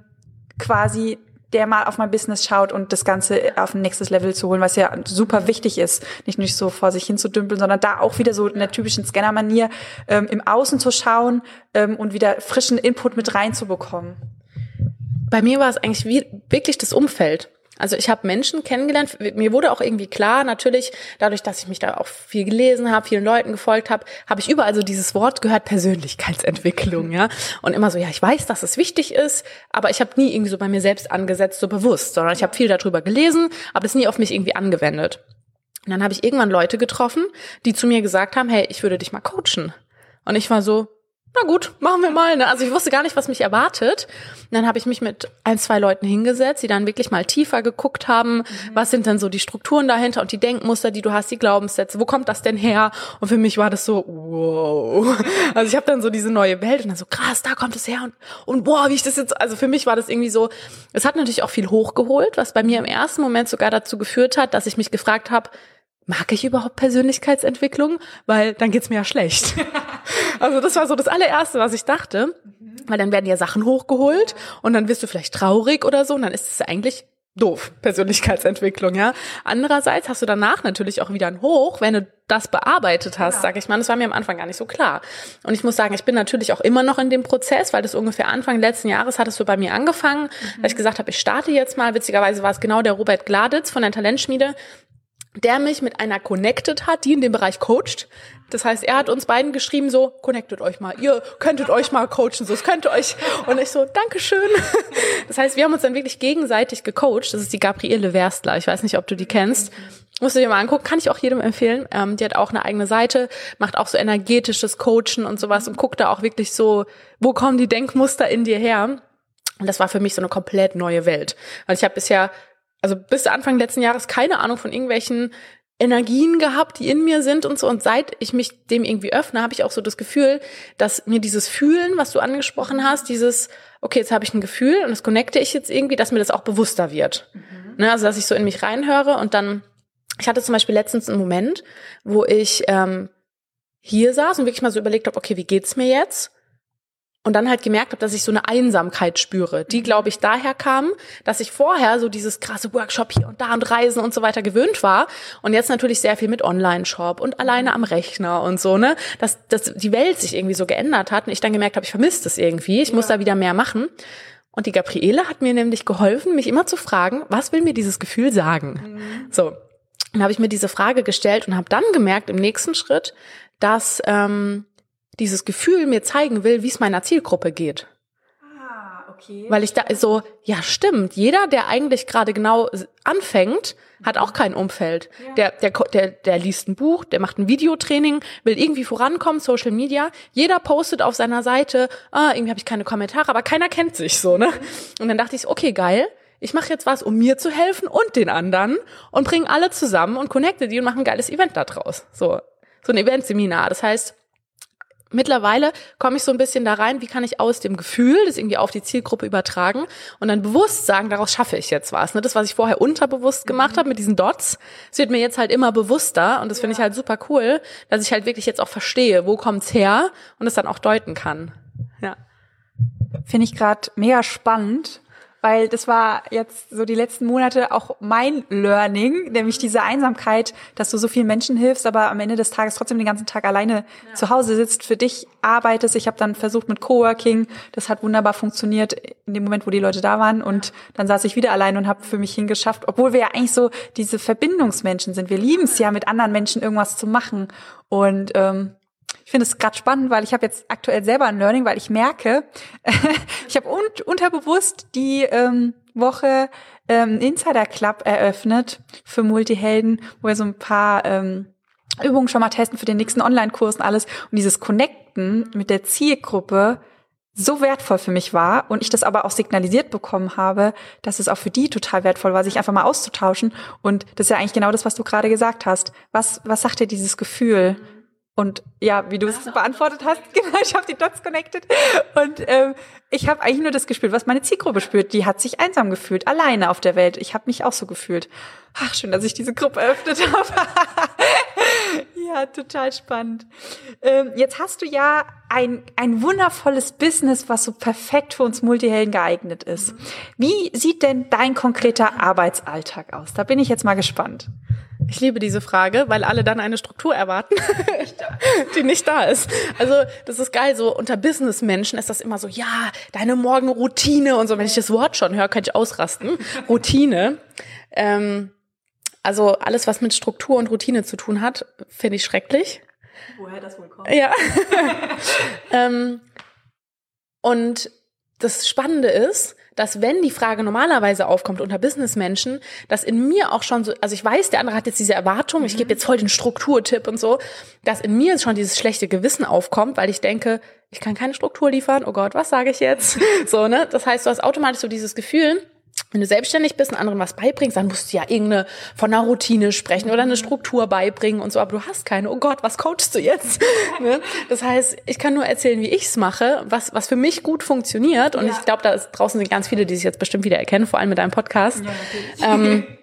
quasi der mal auf mein Business schaut und das Ganze auf ein nächstes Level zu holen, was ja super wichtig ist, nicht so vor sich hin zu dümpeln, sondern da auch wieder so in der typischen Scanner-Manier im Außen zu schauen und wieder frischen Input mit reinzubekommen. Bei mir war es eigentlich wirklich das Umfeld. Also ich habe Menschen kennengelernt, mir wurde auch irgendwie klar, natürlich, dadurch, dass ich mich da auch viel gelesen habe, vielen Leuten gefolgt habe, habe ich überall so dieses Wort gehört, Persönlichkeitsentwicklung, ja. Und immer so, ja, ich weiß, dass es wichtig ist, aber ich habe nie irgendwie so bei mir selbst angesetzt, so bewusst, sondern ich habe viel darüber gelesen, aber es nie auf mich irgendwie angewendet. Und dann habe ich irgendwann Leute getroffen, die zu mir gesagt haben, hey, ich würde dich mal coachen. Und ich war so, na gut, machen wir mal. Ne? Also ich wusste gar nicht, was mich erwartet. Und dann habe ich mich mit 1, 2 Leuten hingesetzt, die dann wirklich mal tiefer geguckt haben, was sind denn so die Strukturen dahinter und die Denkmuster, die du hast, die Glaubenssätze, wo kommt das denn her? Und für mich war das so, wow. Also ich habe dann so diese neue Welt und dann so, krass, da kommt es her und boah, wie ich das jetzt, also für mich war das irgendwie so, es hat natürlich auch viel hochgeholt, was bei mir im ersten Moment sogar dazu geführt hat, dass ich mich gefragt habe, mag ich überhaupt Persönlichkeitsentwicklung? Weil dann geht's mir ja schlecht. Also das war so das allererste, was ich dachte. Weil dann werden ja Sachen hochgeholt und dann wirst du vielleicht traurig oder so und dann ist es eigentlich doof, Persönlichkeitsentwicklung, ja. Andererseits hast du danach natürlich auch wieder ein Hoch, wenn du das bearbeitet hast, sag ich mal. Das war mir am Anfang gar nicht so klar. Und ich muss sagen, ich bin natürlich auch immer noch in dem Prozess, weil das ungefähr Anfang letzten Jahres hat es so bei mir angefangen, dass ich gesagt habe, ich starte jetzt mal. Witzigerweise war es genau der Robert Gladitz von der Talentschmiede, der mich mit einer connected hat, die in dem Bereich coacht. Das heißt, er hat uns beiden geschrieben so, connectet euch mal, ihr könntet euch mal coachen, so, es könnte euch. Und ich so, Dankeschön. Das heißt, wir haben uns dann wirklich gegenseitig gecoacht. Das ist die Gabriele Werstler. Ich weiß nicht, ob du die kennst. Musst du dir mal angucken, kann ich auch jedem empfehlen. Die hat auch eine eigene Seite, macht auch so energetisches Coachen und sowas und guckt da auch wirklich so, wo kommen die Denkmuster in dir her? Und das war für mich so eine komplett neue Welt. Weil ich habe bisher, also bis Anfang letzten Jahres keine Ahnung von irgendwelchen Energien gehabt, die in mir sind und so. Und seit ich mich dem irgendwie öffne, habe ich auch so das Gefühl, dass mir dieses Fühlen, was du angesprochen hast, dieses, okay, jetzt habe ich ein Gefühl und das connecte ich jetzt irgendwie, dass mir das auch bewusster wird. Ne, also, dass ich so in mich reinhöre und dann, ich hatte zum Beispiel letztens einen Moment, wo ich hier saß und wirklich mal so überlegt habe, okay, wie geht's mir jetzt? Und dann halt gemerkt habe, dass ich so eine Einsamkeit spüre, die, glaube ich, daher kam, dass ich vorher so dieses krasse Workshop hier und da und Reisen und so weiter gewöhnt war und jetzt natürlich sehr viel mit Online-Shop und alleine am Rechner und so, ne, dass die Welt sich irgendwie so geändert hat und ich dann gemerkt habe, ich vermisse das irgendwie, ich muss da wieder mehr machen. Und die Gabriele hat mir nämlich geholfen, mich immer zu fragen, was will mir dieses Gefühl sagen? So, dann habe ich mir diese Frage gestellt und habe dann gemerkt im nächsten Schritt, dass dieses Gefühl mir zeigen will, wie es meiner Zielgruppe geht. Okay. Weil ich da so, ja stimmt, jeder, der eigentlich gerade genau anfängt, hat auch kein Umfeld. Ja. Der liest ein Buch, der macht ein Videotraining, will irgendwie vorankommen, Social Media. Jeder postet auf seiner Seite, irgendwie habe ich keine Kommentare, aber keiner kennt sich so, ne? Und dann dachte ich, okay, geil, ich mache jetzt was, um mir zu helfen und den anderen und bringe alle zusammen und connecte die und mache ein geiles Event da draus. So ein Eventseminar. Das heißt, mittlerweile komme ich so ein bisschen da rein, wie kann ich aus dem Gefühl das irgendwie auf die Zielgruppe übertragen und dann bewusst sagen, daraus schaffe ich jetzt was. Ne? Das, was ich vorher unterbewusst gemacht habe mit diesen Dots, das wird mir jetzt halt immer bewusster und das finde ich halt super cool, dass ich halt wirklich jetzt auch verstehe, wo kommt's her und es dann auch deuten kann. Ja. Finde ich gerade mega spannend. weil das war jetzt so die letzten Monate auch mein Learning, nämlich diese Einsamkeit, dass du so vielen Menschen hilfst, aber am Ende des Tages trotzdem den ganzen Tag alleine zu Hause sitzt, für dich arbeitest. Ich habe dann versucht mit Coworking, das hat wunderbar funktioniert in dem Moment, wo die Leute da waren, und dann saß ich wieder allein und habe für mich hingeschafft, obwohl wir ja eigentlich so diese Verbindungsmenschen sind. Wir lieben es ja, mit anderen Menschen irgendwas zu machen, und ich finde es gerade spannend, weil ich habe jetzt aktuell selber ein Learning, weil ich merke, ich habe unterbewusst die Woche Insider Club eröffnet für Multihelden, wo wir so ein paar Übungen schon mal testen für den nächsten Online-Kurs und alles. Und dieses Connecten mit der Zielgruppe so wertvoll für mich war und ich das aber auch signalisiert bekommen habe, dass es auch für die total wertvoll war, sich einfach mal auszutauschen. Und das ist ja eigentlich genau das, was du gerade gesagt hast. Was sagt dir dieses Gefühl? Und ja, wie du es beantwortet hast, genau, ich habe die Dots connected. Und ich habe eigentlich nur das gespürt, was meine Zielgruppe spürt. Die hat sich einsam gefühlt, alleine auf der Welt. Ich habe mich auch so gefühlt. Ach, schön, dass ich diese Gruppe eröffnet habe. Ja, total spannend. Jetzt hast du ja ein wundervolles Business, was so perfekt für uns Multihelden geeignet ist. Wie sieht denn dein konkreter Arbeitsalltag aus? Da bin ich jetzt mal gespannt. Ich liebe diese Frage, weil alle dann eine Struktur erwarten, die nicht da ist. Also das ist geil, so unter Businessmenschen ist das immer so, ja, deine Morgenroutine und so. Wenn ich das Wort schon höre, kann ich ausrasten. Routine. Also alles, was mit Struktur und Routine zu tun hat, finde ich schrecklich. Woher das wohl kommt? Ja. Und das Spannende ist, dass wenn die Frage normalerweise aufkommt unter Businessmenschen, dass in mir auch schon so, also ich weiß, der andere hat jetzt diese Erwartung, ich gebe jetzt voll den Strukturtipp und so, dass in mir schon dieses schlechte Gewissen aufkommt, weil ich denke, ich kann keine Struktur liefern, oh Gott, was sage ich jetzt? So, ne? Das heißt, du hast automatisch so dieses Gefühl, wenn du selbstständig bist und anderen was beibringst, dann musst du ja von einer Routine sprechen oder eine Struktur beibringen und so, aber du hast keine. Oh Gott, was coachst du jetzt? Ne? Das heißt, ich kann nur erzählen, wie ich's mache, was für mich gut funktioniert, und ich glaube, da draußen sind ganz viele, die sich jetzt bestimmt wieder erkennen, vor allem mit deinem Podcast. Ja,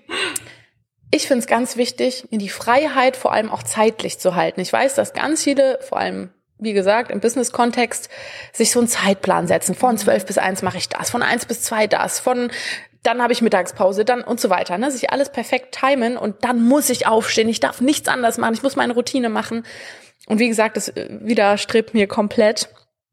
ich finde es ganz wichtig, mir die Freiheit vor allem auch zeitlich zu halten. Ich weiß, dass ganz viele, vor allem wie gesagt, im Business-Kontext, sich so einen Zeitplan setzen. Von 12 bis 1 mache ich das, von 1 bis 2 das, dann habe ich Mittagspause, dann und so weiter. Ne? Sich alles perfekt timen, und dann muss ich aufstehen. Ich darf nichts anderes machen. Ich muss meine Routine machen. Und wie gesagt, das widerstrebt mir komplett.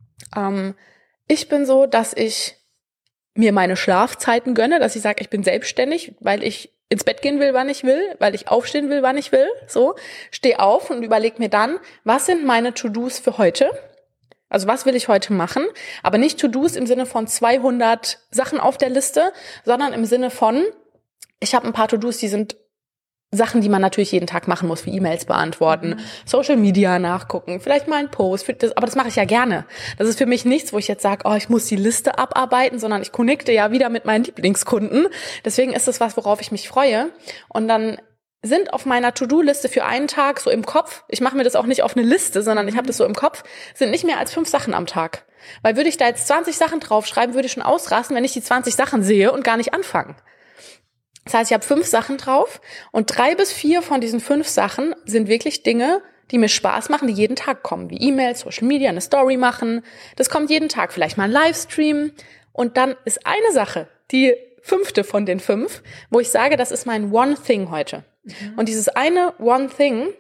Ich bin so, dass ich mir meine Schlafzeiten gönne, dass ich sage, ich bin selbstständig, weil ich ins Bett gehen will, wann ich will, weil ich aufstehen will, wann ich will. So, stehe auf und überlege mir dann, was sind meine To-Dos für heute? Also was will ich heute machen? Aber nicht To-Dos im Sinne von 200 Sachen auf der Liste, sondern im Sinne von, ich habe ein paar To-Dos, die sind Sachen, die man natürlich jeden Tag machen muss, wie E-Mails beantworten, Social Media nachgucken, vielleicht mal einen Post, aber das mache ich ja gerne. Das ist für mich nichts, wo ich jetzt sage, ich muss die Liste abarbeiten, sondern ich connecte ja wieder mit meinen Lieblingskunden. Deswegen ist das was, worauf ich mich freue. Und dann sind auf meiner To-Do-Liste für einen Tag so im Kopf, ich mache mir das auch nicht auf eine Liste, sondern ich habe das so im Kopf, sind nicht mehr als 5 Sachen am Tag. Weil würde ich da jetzt 20 Sachen draufschreiben, würde ich schon ausrasten, wenn ich die 20 Sachen sehe und gar nicht anfangen. Das heißt, ich habe 5 Sachen drauf, und 3 bis 4 von diesen 5 Sachen sind wirklich Dinge, die mir Spaß machen, die jeden Tag kommen, wie E-Mails, Social Media, eine Story machen. Das kommt jeden Tag, vielleicht mal ein Livestream. Und dann ist eine Sache, die 5. von den 5, wo ich sage, das ist mein One Thing heute. Und dieses eine One Thing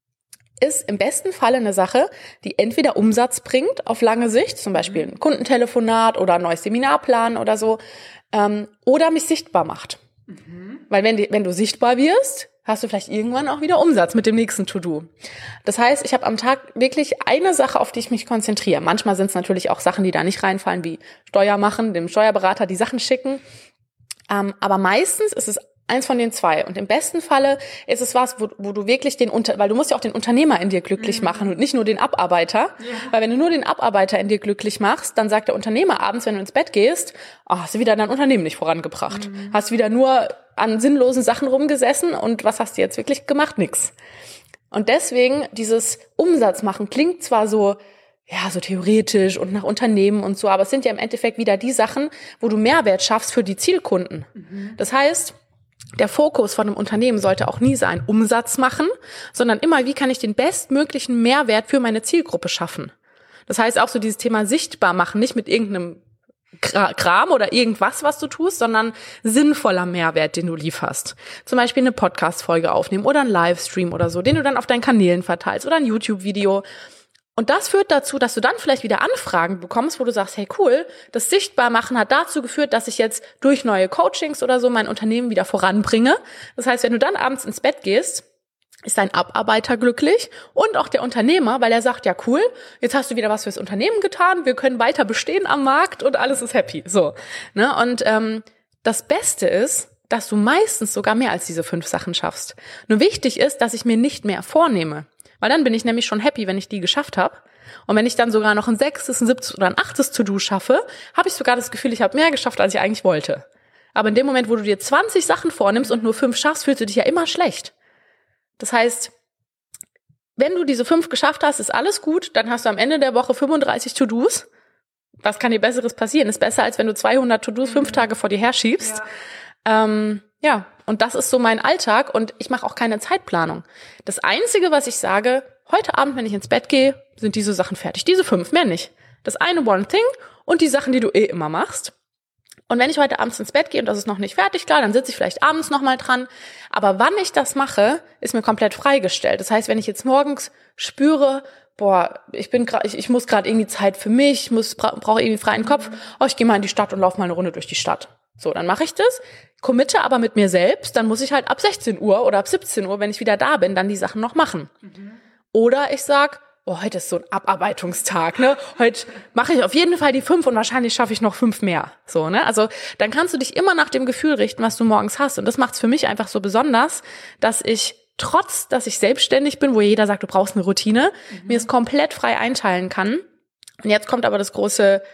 ist im besten Falle eine Sache, die entweder Umsatz bringt auf lange Sicht, zum Beispiel ein Kundentelefonat oder ein neues Seminarplan oder so, oder mich sichtbar macht. Weil wenn du sichtbar wirst, hast du vielleicht irgendwann auch wieder Umsatz mit dem nächsten To-Do. Das heißt, ich habe am Tag wirklich eine Sache, auf die ich mich konzentriere. Manchmal sind es natürlich auch Sachen, die da nicht reinfallen, wie Steuer machen, dem Steuerberater die Sachen schicken. Aber meistens ist es eins von den 2. Und im besten Falle ist es was, wo du wirklich weil du musst ja auch den Unternehmer in dir glücklich machen und nicht nur den Abarbeiter. Ja. Weil wenn du nur den Abarbeiter in dir glücklich machst, dann sagt der Unternehmer abends, wenn du ins Bett gehst, hast du wieder dein Unternehmen nicht vorangebracht. Hast wieder nur an sinnlosen Sachen rumgesessen, und was hast du jetzt wirklich gemacht? Nix. Und deswegen, dieses Umsatz machen klingt zwar so theoretisch und nach Unternehmen und so, aber es sind ja im Endeffekt wieder die Sachen, wo du Mehrwert schaffst für die Zielkunden. Das heißt, der Fokus von einem Unternehmen sollte auch nie sein, Umsatz machen, sondern immer, wie kann ich den bestmöglichen Mehrwert für meine Zielgruppe schaffen? Das heißt auch so dieses Thema sichtbar machen, nicht mit irgendeinem Kram oder irgendwas, was du tust, sondern sinnvoller Mehrwert, den du lieferst. Zum Beispiel eine Podcast-Folge aufnehmen oder einen Livestream oder so, den du dann auf deinen Kanälen verteilst oder ein YouTube-Video. Und das führt dazu, dass du dann vielleicht wieder Anfragen bekommst, wo du sagst, hey cool, das Sichtbarmachen hat dazu geführt, dass ich jetzt durch neue Coachings oder so mein Unternehmen wieder voranbringe. Das heißt, wenn du dann abends ins Bett gehst, ist dein Abarbeiter glücklich und auch der Unternehmer, weil er sagt, ja cool, jetzt hast du wieder was fürs Unternehmen getan, wir können weiter bestehen am Markt und alles ist happy. So, ne? Und das Beste ist, dass du meistens sogar mehr als diese 5 Sachen schaffst. Nur wichtig ist, dass ich mir nicht mehr vornehme, weil dann bin ich nämlich schon happy, wenn ich die geschafft habe. Und wenn ich dann sogar noch ein 6., ein 7. oder ein 8. To-Do schaffe, habe ich sogar das Gefühl, ich habe mehr geschafft, als ich eigentlich wollte. Aber in dem Moment, wo du dir 20 Sachen vornimmst und nur 5 schaffst, fühlst du dich ja immer schlecht. Das heißt, wenn du diese 5 geschafft hast, ist alles gut, dann hast du am Ende der Woche 35 To-Dos. Was kann dir Besseres passieren? Ist besser, als wenn du 200 To-Dos 5 Tage vor dir herschiebst. Ja, und das ist so mein Alltag und ich mache auch keine Zeitplanung. Das Einzige, was ich sage, heute Abend, wenn ich ins Bett gehe, sind diese Sachen fertig. Diese 5, mehr nicht. Das eine One Thing und die Sachen, die du immer machst. Und wenn ich heute abends ins Bett gehe und das ist noch nicht fertig, klar, dann sitze ich vielleicht abends nochmal dran. Aber wann ich das mache, ist mir komplett freigestellt. Das heißt, wenn ich jetzt morgens spüre, ich muss gerade irgendwie Zeit für mich, brauche irgendwie freien Kopf, ich gehe mal in die Stadt und laufe mal eine Runde durch die Stadt. So, dann mache ich das, committe aber mit mir selbst, dann muss ich halt ab 16 Uhr oder ab 17 Uhr, wenn ich wieder da bin, dann die Sachen noch machen. Oder ich sag, heute ist so ein Abarbeitungstag, ne? Heute mache ich auf jeden Fall die 5 und wahrscheinlich schaffe ich noch 5 mehr. So, ne? Also dann kannst du dich immer nach dem Gefühl richten, was du morgens hast. Und das macht es für mich einfach so besonders, dass ich trotz, dass ich selbstständig bin, wo jeder sagt, du brauchst eine Routine, mir es komplett frei einteilen kann. Und jetzt kommt aber das große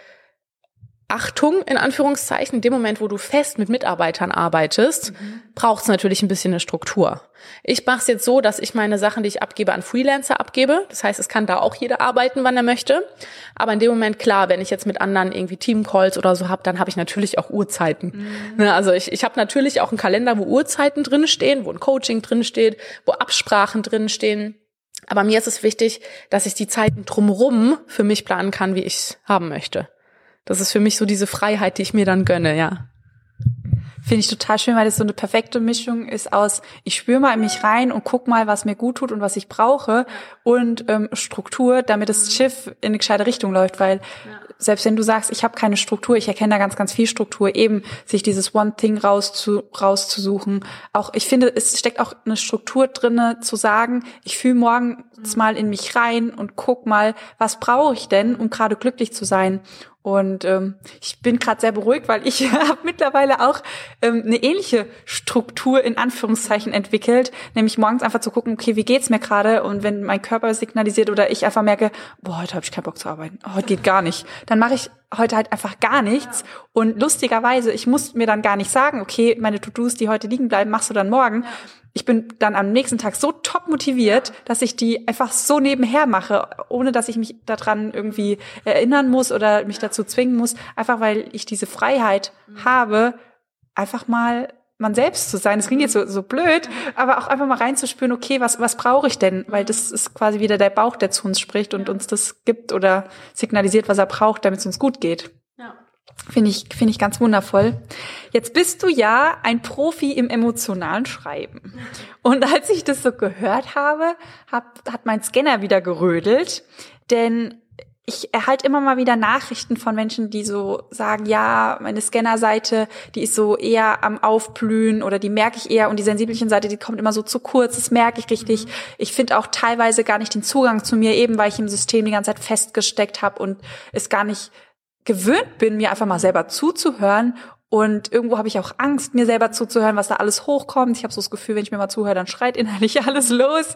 Achtung, in Anführungszeichen, in dem Moment, wo du fest mit Mitarbeitern arbeitest, braucht es natürlich ein bisschen eine Struktur. Ich mache es jetzt so, dass ich meine Sachen, die ich abgebe, an Freelancer abgebe. Das heißt, es kann da auch jeder arbeiten, wann er möchte. Aber in dem Moment, klar, wenn ich jetzt mit anderen irgendwie Teamcalls oder so habe, dann habe ich natürlich auch Uhrzeiten. Also ich habe natürlich auch einen Kalender, wo Uhrzeiten drinstehen, wo ein Coaching drinsteht, wo Absprachen drinstehen. Aber mir ist es wichtig, dass ich die Zeiten drumherum für mich planen kann, wie ich es haben möchte. Das ist für mich so diese Freiheit, die ich mir dann gönne, ja. Finde ich total schön, weil das so eine perfekte Mischung ist aus, ich spüre mal in mich rein und guck mal, was mir gut tut und was ich brauche und Struktur, damit das Schiff in eine gescheite Richtung läuft, weil selbst wenn du sagst, ich habe keine Struktur, ich erkenne da ganz, ganz viel Struktur, eben sich dieses One Thing rauszusuchen. Auch ich finde, es steckt auch eine Struktur drinne, zu sagen, ich fühle morgens mal in mich rein und guck mal, was brauche ich denn, um gerade glücklich zu sein. Und ich bin gerade sehr beruhigt, weil ich habe mittlerweile auch eine ähnliche Struktur in Anführungszeichen entwickelt, nämlich morgens einfach zu gucken, okay, wie geht's mir gerade? Und wenn mein Körper signalisiert oder ich einfach merke, heute habe ich keinen Bock zu arbeiten, heute geht gar nicht, dann mache ich heute halt einfach gar nichts. Und lustigerweise, ich muss mir dann gar nicht sagen, okay, meine To-Dos, die heute liegen bleiben, machst du dann morgen. Ich bin dann am nächsten Tag so top motiviert, dass ich die einfach so nebenher mache, ohne dass ich mich daran irgendwie erinnern muss oder mich dazu zwingen muss, einfach weil ich diese Freiheit habe, einfach mal man selbst zu sein. Das klingt jetzt so blöd, aber auch einfach mal reinzuspüren, okay, was brauche ich denn? Weil das ist quasi wieder der Bauch, der zu uns spricht und uns das gibt oder signalisiert, was er braucht, damit es uns gut geht. Finde ich ganz wundervoll. Jetzt bist du ja ein Profi im emotionalen Schreiben. Und als ich das so gehört habe, hat mein Scanner wieder gerödelt, denn ich erhalte immer mal wieder Nachrichten von Menschen, die so sagen, ja, meine Scannerseite, die ist so eher am Aufblühen oder die merke ich eher und die sensibelchen Seite, die kommt immer so zu kurz, das merke ich richtig. Ich finde auch teilweise gar nicht den Zugang zu mir, eben weil ich im System die ganze Zeit festgesteckt habe und es gar nicht gewöhnt bin, mir einfach mal selber zuzuhören. Und irgendwo habe ich auch Angst, mir selber zuzuhören, was da alles hochkommt. Ich habe so das Gefühl, wenn ich mir mal zuhöre, dann schreit innerlich alles los.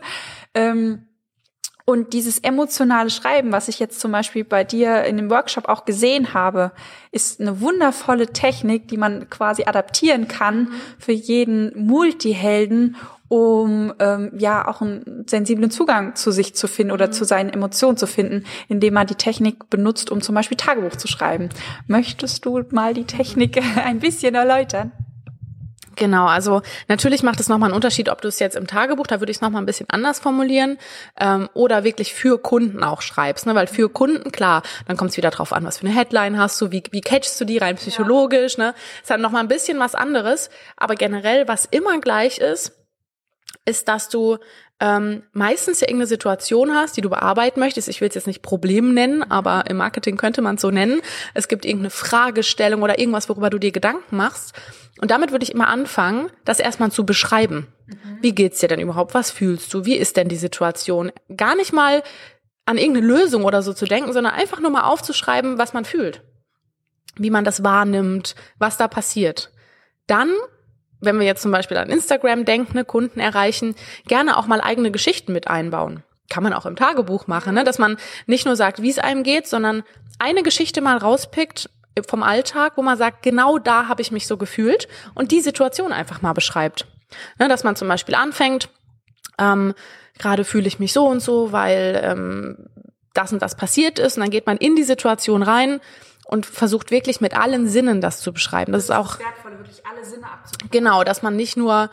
Und dieses emotionale Schreiben, was ich jetzt zum Beispiel bei dir in dem Workshop auch gesehen habe, ist eine wundervolle Technik, die man quasi adaptieren kann für jeden Multihelden, um auch einen sensiblen Zugang zu sich zu finden oder zu seinen Emotionen zu finden, indem man die Technik benutzt, um zum Beispiel Tagebuch zu schreiben. Möchtest du mal die Technik ein bisschen erläutern? Genau, also natürlich macht es nochmal einen Unterschied, ob du es jetzt im Tagebuch, da würde ich es nochmal ein bisschen anders formulieren, oder wirklich für Kunden auch schreibst, ne? Weil für Kunden, klar, dann kommt es wieder drauf an, was für eine Headline hast du, wie catchst du die rein psychologisch, ne? Ist halt nochmal ein bisschen was anderes, aber generell, was immer gleich ist, dass du meistens ja irgendeine Situation hast, die du bearbeiten möchtest. Ich will es jetzt nicht Problem nennen, aber im Marketing könnte man es so nennen. Es gibt irgendeine Fragestellung oder irgendwas, worüber du dir Gedanken machst. Und damit würde ich immer anfangen, das erstmal zu beschreiben. Wie geht's dir denn überhaupt? Was fühlst du? Wie ist denn die Situation? Gar nicht mal an irgendeine Lösung oder so zu denken, sondern einfach nur mal aufzuschreiben, was man fühlt. Wie man das wahrnimmt, was da passiert. Dann, wenn wir jetzt zum Beispiel an Instagram denken, ne, Kunden erreichen, gerne auch mal eigene Geschichten mit einbauen. Kann man auch im Tagebuch machen, ne? Dass man nicht nur sagt, wie es einem geht, sondern eine Geschichte mal rauspickt vom Alltag, wo man sagt, genau da habe ich mich so gefühlt und die Situation einfach mal beschreibt. Ne, dass man zum Beispiel anfängt, gerade fühle ich mich so und so, weil das und das passiert ist und dann geht man in die Situation rein und versucht wirklich mit allen Sinnen das zu beschreiben. Das ist auch wertvoll, wirklich alle Sinne abzudecken. Genau, dass man nicht nur,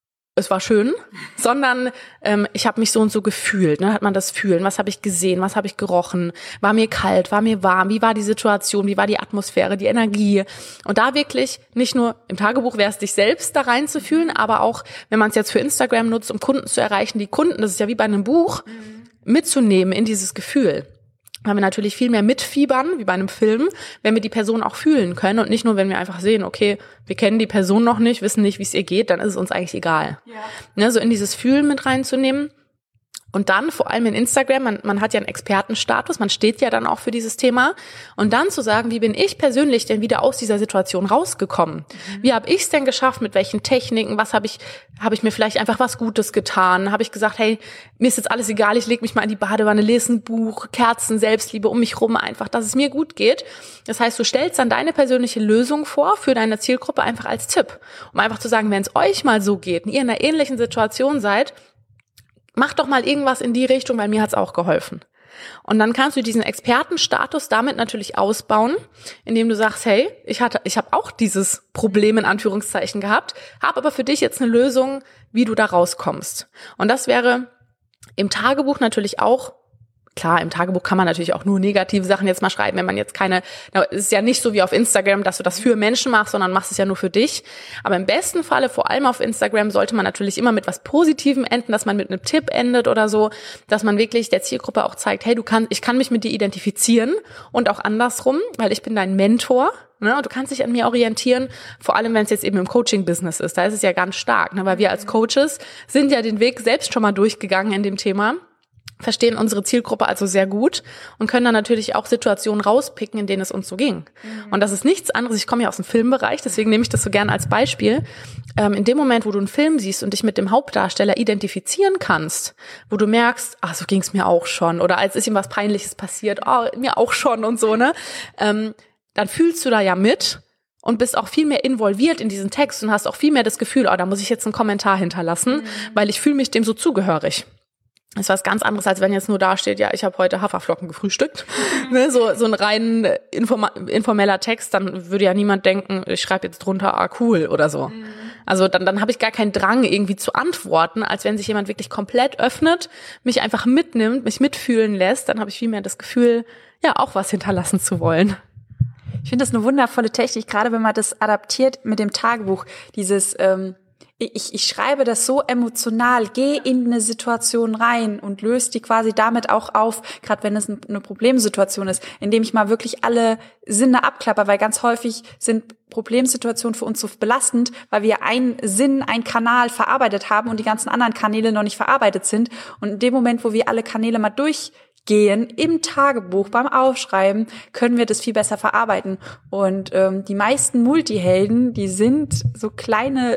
es war schön, sondern ich habe mich so und so gefühlt. Ne? Hat man das Fühlen, was habe ich gesehen, was habe ich gerochen, war mir kalt, war mir warm, wie war die Situation, wie war die Atmosphäre, die Energie. Und da wirklich nicht nur im Tagebuch wäre es dich selbst da reinzufühlen, aber auch, wenn man es jetzt für Instagram nutzt, um Kunden zu erreichen, die Kunden, das ist ja wie bei einem Buch, mitzunehmen in dieses Gefühl. Weil wir natürlich viel mehr mitfiebern, wie bei einem Film, wenn wir die Person auch fühlen können und nicht nur, wenn wir einfach sehen, okay, wir kennen die Person noch nicht, wissen nicht, wie es ihr geht, dann ist es uns eigentlich egal. Ja. Ne, so in dieses Fühlen mit reinzunehmen. Und dann vor allem in Instagram, man hat ja einen Expertenstatus, man steht ja dann auch für dieses Thema. Und dann zu sagen, wie bin ich persönlich denn wieder aus dieser Situation rausgekommen? Wie habe ich es denn geschafft, mit welchen Techniken, was habe ich mir vielleicht einfach was Gutes getan? Habe ich gesagt, hey, mir ist jetzt alles egal, ich lege mich mal in die Badewanne, lese ein Buch, Kerzen, Selbstliebe um mich rum einfach, dass es mir gut geht. Das heißt, du stellst dann deine persönliche Lösung vor für deine Zielgruppe einfach als Tipp. Um einfach zu sagen, wenn es euch mal so geht und ihr in einer ähnlichen Situation seid, macht doch mal irgendwas in die Richtung, weil mir hat's auch geholfen. Und dann kannst du diesen Expertenstatus damit natürlich ausbauen, indem du sagst, hey, ich habe auch dieses Problem in Anführungszeichen gehabt, habe aber für dich jetzt eine Lösung, wie du da rauskommst. Und das wäre im Tagebuch natürlich auch, klar, im Tagebuch kann man natürlich auch nur negative Sachen jetzt mal schreiben, wenn man jetzt es ist ja nicht so wie auf Instagram, dass du das für Menschen machst, sondern machst es ja nur für dich. Aber im besten Falle, vor allem auf Instagram, sollte man natürlich immer mit was Positivem enden, dass man mit einem Tipp endet oder so, dass man wirklich der Zielgruppe auch zeigt, hey, ich kann mich mit dir identifizieren und auch andersrum, weil ich bin dein Mentor. Ne, und du kannst dich an mir orientieren, vor allem wenn es jetzt eben im Coaching-Business ist. Da ist es ja ganz stark, ne, weil wir als Coaches sind ja den Weg selbst schon mal durchgegangen in dem Thema, verstehen unsere Zielgruppe also sehr gut und können dann natürlich auch Situationen rauspicken, in denen es uns so ging. Und das ist nichts anderes, ich komme ja aus dem Filmbereich, deswegen nehme ich das so gerne als Beispiel. In dem Moment, wo du einen Film siehst und dich mit dem Hauptdarsteller identifizieren kannst, wo du merkst, so ging es mir auch schon, oder als ist ihm was Peinliches passiert, mir auch schon und so, ne, dann fühlst du da ja mit und bist auch viel mehr involviert in diesen Text und hast auch viel mehr das Gefühl, da muss ich jetzt einen Kommentar hinterlassen, weil ich fühle mich dem so zugehörig. Das ist was ganz anderes, als wenn jetzt nur da steht, ja, ich habe heute Haferflocken gefrühstückt. Ne, so ein rein informeller Text, dann würde ja niemand denken, ich schreibe jetzt drunter, cool oder so. Also dann habe ich gar keinen Drang, irgendwie zu antworten, als wenn sich jemand wirklich komplett öffnet, mich einfach mitnimmt, mich mitfühlen lässt, dann habe ich viel mehr das Gefühl, ja, auch was hinterlassen zu wollen. Ich finde das eine wundervolle Technik, gerade wenn man das adaptiert mit dem Tagebuch, dieses ich schreibe das so emotional, gehe in eine Situation rein und löse die quasi damit auch auf, gerade wenn es eine Problemsituation ist, indem ich mal wirklich alle Sinne abklappe, weil ganz häufig sind Problemsituationen für uns so belastend, weil wir einen Sinn, einen Kanal verarbeitet haben und die ganzen anderen Kanäle noch nicht verarbeitet sind. Und in dem Moment, wo wir alle Kanäle mal durchgehen, im Tagebuch, beim Aufschreiben, können wir das viel besser verarbeiten. Und die meisten Multihelden, die sind so kleine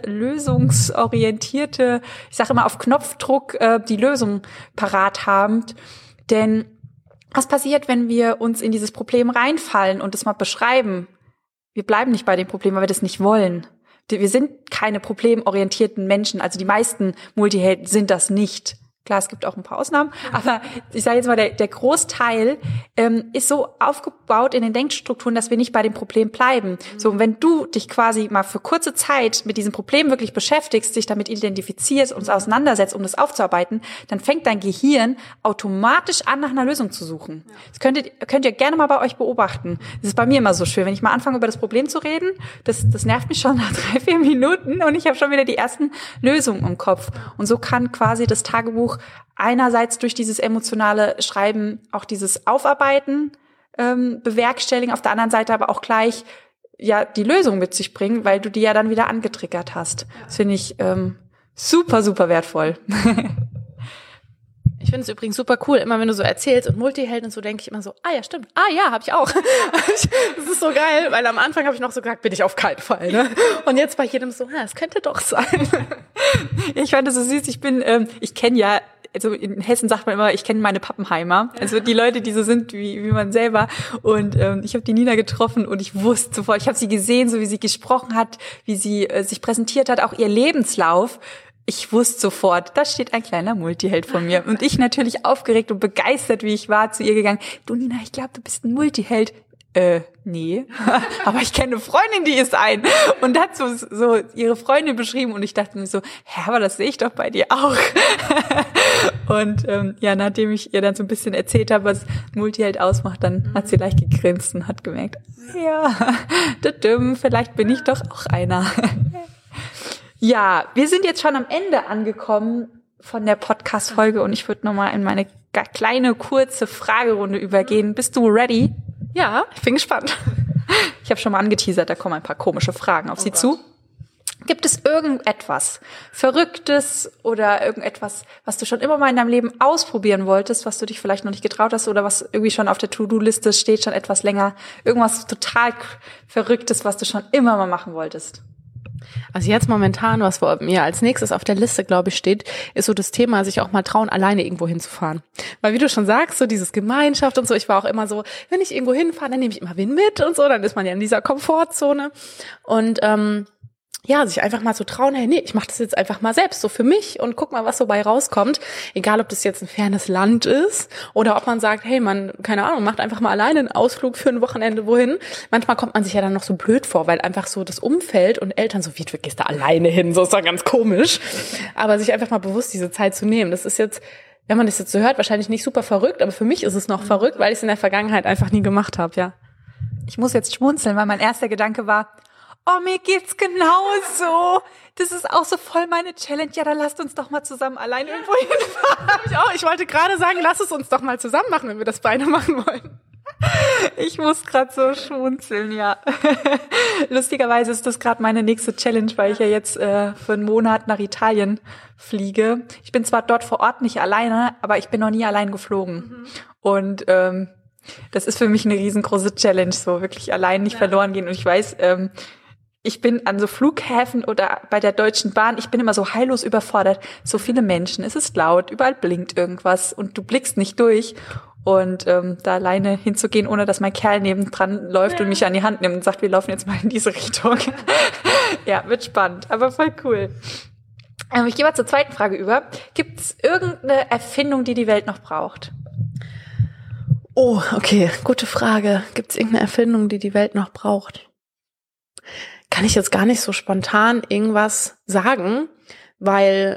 lösungsorientierte, ich sage immer auf Knopfdruck die Lösung parat haben. Denn was passiert, wenn wir uns in dieses Problem reinfallen und das mal beschreiben? Wir bleiben nicht bei dem Problem, weil wir das nicht wollen. Wir sind keine problemorientierten Menschen, also die meisten Multihelden sind das nicht. Klar, es gibt auch ein paar Ausnahmen, aber ich sage jetzt mal, der Großteil ist so aufgebaut in den Denkstrukturen, dass wir nicht bei dem Problem bleiben. So, wenn du dich quasi mal für kurze Zeit mit diesem Problem wirklich beschäftigst, dich damit identifizierst und es auseinandersetzt, um das aufzuarbeiten, dann fängt dein Gehirn automatisch an, nach einer Lösung zu suchen. Das könnt ihr gerne mal bei euch beobachten. Das ist bei mir immer so schön, wenn ich mal anfange, über das Problem zu reden, das nervt mich schon nach 3-4 Minuten und ich habe schon wieder die ersten Lösungen im Kopf. Und so kann quasi das Tagebuch einerseits durch dieses emotionale Schreiben auch dieses Aufarbeiten bewerkstelligen, auf der anderen Seite aber auch gleich ja die Lösung mit sich bringen, weil du die ja dann wieder angetriggert hast. Das finde ich super, super wertvoll. Ich finde es übrigens super cool, immer wenn du so erzählst und Multihelden und so, denke ich immer so, ja, stimmt, ja, habe ich auch. Das ist so geil, weil am Anfang habe ich noch so gesagt, bin ich auf keinen Fall, ne? Und jetzt bei jedem so, es könnte doch sein. Ich fand das so süß, ich kenne ja, also in Hessen sagt man immer, ich kenne meine Pappenheimer, also die Leute, die so sind wie man selber, und ich habe die Nina getroffen und ich wusste sofort, ich habe sie gesehen, so wie sie gesprochen hat, wie sie sich präsentiert hat, auch ihr Lebenslauf. Ich wusste sofort, da steht ein kleiner Multiheld von mir. Und ich natürlich aufgeregt und begeistert, wie ich war, zu ihr gegangen. Du Nina, ich glaube, du bist ein Multiheld. Nee. Aber ich kenne eine Freundin, die ist ein. Und hat so ihre Freundin beschrieben. Und ich dachte mir so, aber das sehe ich doch bei dir auch. Und nachdem ich ihr dann so ein bisschen erzählt habe, was Multiheld ausmacht, dann hat sie leicht gegrinst und hat gemerkt, ja, vielleicht bin ich doch auch einer. Ja, wir sind jetzt schon am Ende angekommen von der Podcast-Folge und ich würde nochmal in meine kleine, kurze Fragerunde übergehen. Bist du ready? Ja, ich bin gespannt. Ich habe schon mal angeteasert, da kommen ein paar komische Fragen auf Sie zu. Gibt es irgendetwas Verrücktes oder irgendetwas, was du schon immer mal in deinem Leben ausprobieren wolltest, was du dich vielleicht noch nicht getraut hast oder was irgendwie schon auf der To-Do-Liste steht, schon etwas länger? Irgendwas total Verrücktes, was du schon immer mal machen wolltest? Also jetzt momentan, was vor mir als nächstes auf der Liste, glaube ich, steht, ist so das Thema, sich auch mal trauen, alleine irgendwo hinzufahren. Weil wie du schon sagst, so dieses Gemeinschaft und so, ich war auch immer so, wenn ich irgendwo hinfahre, dann nehme ich immer wen mit und so, dann ist man ja in dieser Komfortzone. Und sich einfach mal zu trauen, hey, nee, ich mache das jetzt einfach mal selbst, so für mich und guck mal, was so bei rauskommt. Egal, ob das jetzt ein fernes Land ist oder ob man sagt, hey, man, keine Ahnung, macht einfach mal alleine einen Ausflug für ein Wochenende wohin. Manchmal kommt man sich ja dann noch so blöd vor, weil einfach so das Umfeld und Eltern so, wie, du gehst da alleine hin, so ist doch ganz komisch. Aber sich einfach mal bewusst diese Zeit zu nehmen, das ist jetzt, wenn man das jetzt so hört, wahrscheinlich nicht super verrückt, aber für mich ist es noch verrückt, weil ich es in der Vergangenheit einfach nie gemacht habe, ja. Ich muss jetzt schmunzeln, weil mein erster Gedanke war, oh, mir geht's genauso. Das ist auch so voll meine Challenge. Ja, dann lasst uns doch mal zusammen allein irgendwo hinfahren. Ich wollte gerade sagen, lass es uns doch mal zusammen machen, wenn wir das beide machen wollen. Ich muss gerade so schmunzeln, ja. Lustigerweise ist das gerade meine nächste Challenge, weil ich ja jetzt für einen Monat nach Italien fliege. Ich bin zwar dort vor Ort nicht alleine, aber ich bin noch nie allein geflogen. Und das ist für mich eine riesengroße Challenge, so wirklich allein nicht verloren gehen. Und ich weiß, ich bin an so Flughäfen oder bei der Deutschen Bahn, ich bin immer so heillos überfordert. So viele Menschen, es ist laut, überall blinkt irgendwas und du blickst nicht durch. Und da alleine hinzugehen, ohne dass mein Kerl nebendran läuft und mich an die Hand nimmt und sagt, wir laufen jetzt mal in diese Richtung. Ja, wird spannend, aber voll cool. Ich gehe mal zur zweiten Frage über. Gibt es irgendeine Erfindung, die die Welt noch braucht? Oh, okay, gute Frage. Gibt es irgendeine Erfindung, die die Welt noch braucht? Kann ich jetzt gar nicht so spontan irgendwas sagen, weil,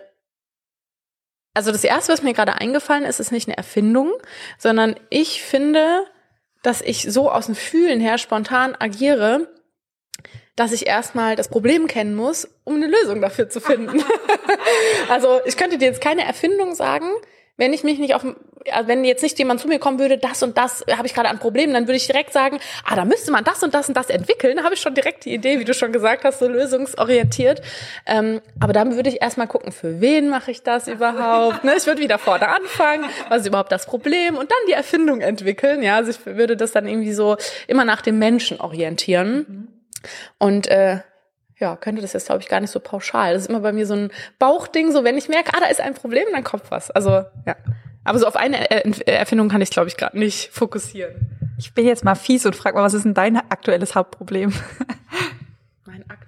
also das Erste, was mir gerade eingefallen ist, ist nicht eine Erfindung, sondern ich finde, dass ich so aus dem Fühlen her spontan agiere, dass ich erstmal das Problem kennen muss, um eine Lösung dafür zu finden. Also ich könnte dir jetzt keine Erfindung sagen, wenn ich mich nicht wenn jetzt nicht jemand zu mir kommen würde, das und das habe ich gerade an Problemen, dann würde ich direkt sagen, da müsste man das und das und das entwickeln. Da habe ich schon direkt die Idee, wie du schon gesagt hast, so lösungsorientiert. Aber dann würde ich erstmal gucken, für wen mache ich das überhaupt? Ne? Ich würde wieder vorne anfangen, was ist überhaupt das Problem? Und dann die Erfindung entwickeln. Ja, also ich würde das dann irgendwie so immer nach dem Menschen orientieren. Und könnte das jetzt, glaube ich, gar nicht so pauschal. Das ist immer bei mir so ein Bauchding, so wenn ich merke, da ist ein Problem, dann kommt was. Also, ja. Aber so auf eine Erfindung kann ich, glaube ich, gerade nicht fokussieren. Ich bin jetzt mal fies und frage mal, was ist denn dein aktuelles Hauptproblem? Mein aktuelles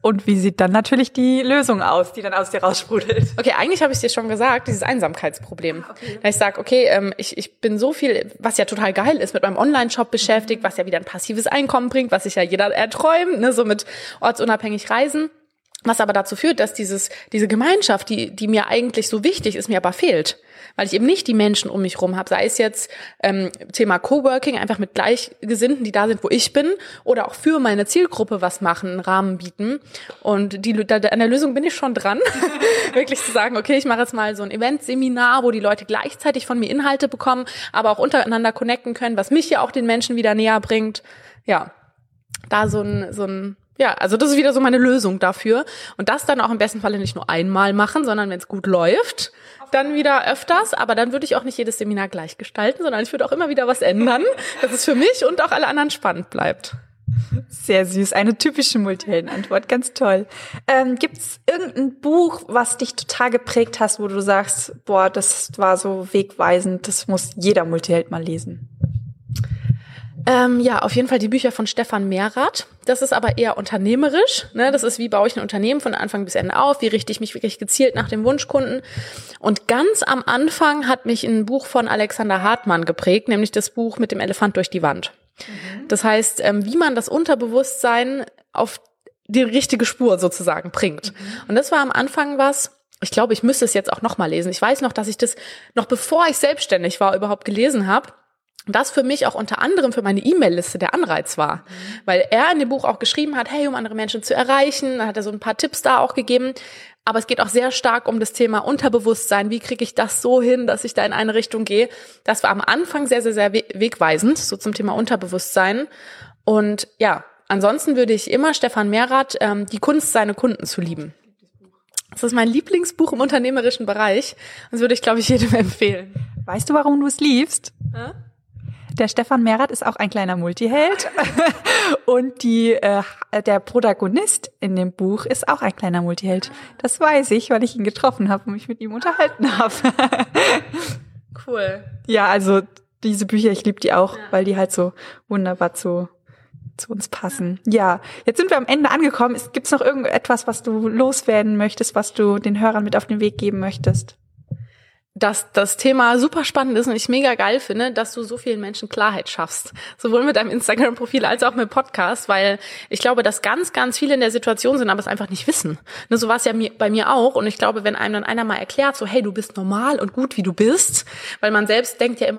Und wie sieht dann natürlich die Lösung aus, die dann aus dir raussprudelt? Okay, eigentlich habe ich dir schon gesagt, dieses Einsamkeitsproblem. Okay. Da ich sage, okay, ich bin so viel, was ja total geil ist, mit meinem Online-Shop beschäftigt, was ja wieder ein passives Einkommen bringt, was sich ja jeder erträumt, ne, so mit ortsunabhängig reisen. Was aber dazu führt, dass diese Gemeinschaft, die mir eigentlich so wichtig ist, mir aber fehlt. Weil ich eben nicht die Menschen um mich rum habe, sei es jetzt Thema Coworking, einfach mit Gleichgesinnten, die da sind, wo ich bin, oder auch für meine Zielgruppe was machen, einen Rahmen bieten. Und an der Lösung bin ich schon dran, wirklich zu sagen, okay, ich mache jetzt mal so ein Event-Seminar, wo die Leute gleichzeitig von mir Inhalte bekommen, aber auch untereinander connecten können, was mich ja auch den Menschen wieder näher bringt. Ja, da also das ist wieder so meine Lösung dafür. Und das dann auch im besten Falle nicht nur einmal machen, sondern wenn es gut läuft, dann wieder öfters. Aber dann würde ich auch nicht jedes Seminar gleich gestalten, sondern ich würde auch immer wieder was ändern, dass es für mich und auch alle anderen spannend bleibt. Sehr süß, eine typische Multihelden-Antwort, ganz toll. Gibt's irgendein Buch, was dich total geprägt hast, wo du sagst, boah, das war so wegweisend, das muss jeder Multiheld mal lesen? Ja, auf jeden Fall die Bücher von Stefan Mehrath. Das ist aber eher unternehmerisch. Ne? Das ist, wie baue ich ein Unternehmen von Anfang bis Ende auf? Wie richte ich mich wirklich gezielt nach dem Wunschkunden? Und ganz am Anfang hat mich ein Buch von Alexander Hartmann geprägt, nämlich das Buch mit dem Elefant durch die Wand. Mhm. Das heißt, wie man das Unterbewusstsein auf die richtige Spur sozusagen bringt. Mhm. Und das war am Anfang was, ich glaube, ich müsste es jetzt auch nochmal lesen. Ich weiß noch, dass ich das noch bevor ich selbstständig war, überhaupt gelesen habe. Das für mich auch unter anderem für meine E-Mail-Liste der Anreiz war. Weil er in dem Buch auch geschrieben hat, hey, um andere Menschen zu erreichen, da hat er so ein paar Tipps da auch gegeben. Aber es geht auch sehr stark um das Thema Unterbewusstsein. Wie kriege ich das so hin, dass ich da in eine Richtung gehe? Das war am Anfang sehr, sehr, sehr wegweisend, so zum Thema Unterbewusstsein. Und ja, ansonsten würde ich immer Stefan Mehrath, die Kunst, seine Kunden zu lieben. Das ist mein Lieblingsbuch im unternehmerischen Bereich. Das würde ich, glaube ich, jedem empfehlen. Weißt du, warum du es liebst? Der Stefan Mehrath ist auch ein kleiner Multiheld und der Protagonist in dem Buch ist auch ein kleiner Multiheld. Das weiß ich, weil ich ihn getroffen habe und mich mit ihm unterhalten habe. Cool. Ja, also diese Bücher, ich liebe die auch, weil die halt so wunderbar zu uns passen. Ja, jetzt sind wir am Ende angekommen. Gibt's noch irgendetwas, was du loswerden möchtest, was du den Hörern mit auf den Weg geben möchtest? Dass das Thema super spannend ist und ich mega geil finde, dass du so vielen Menschen Klarheit schaffst. Sowohl mit deinem Instagram-Profil als auch mit dem Podcast, weil ich glaube, dass ganz, ganz viele in der Situation sind, aber es einfach nicht wissen. Ne, so war es ja bei mir auch und ich glaube, wenn einem dann einer mal erklärt, so hey, du bist normal und gut, wie du bist, weil man selbst denkt ja immer,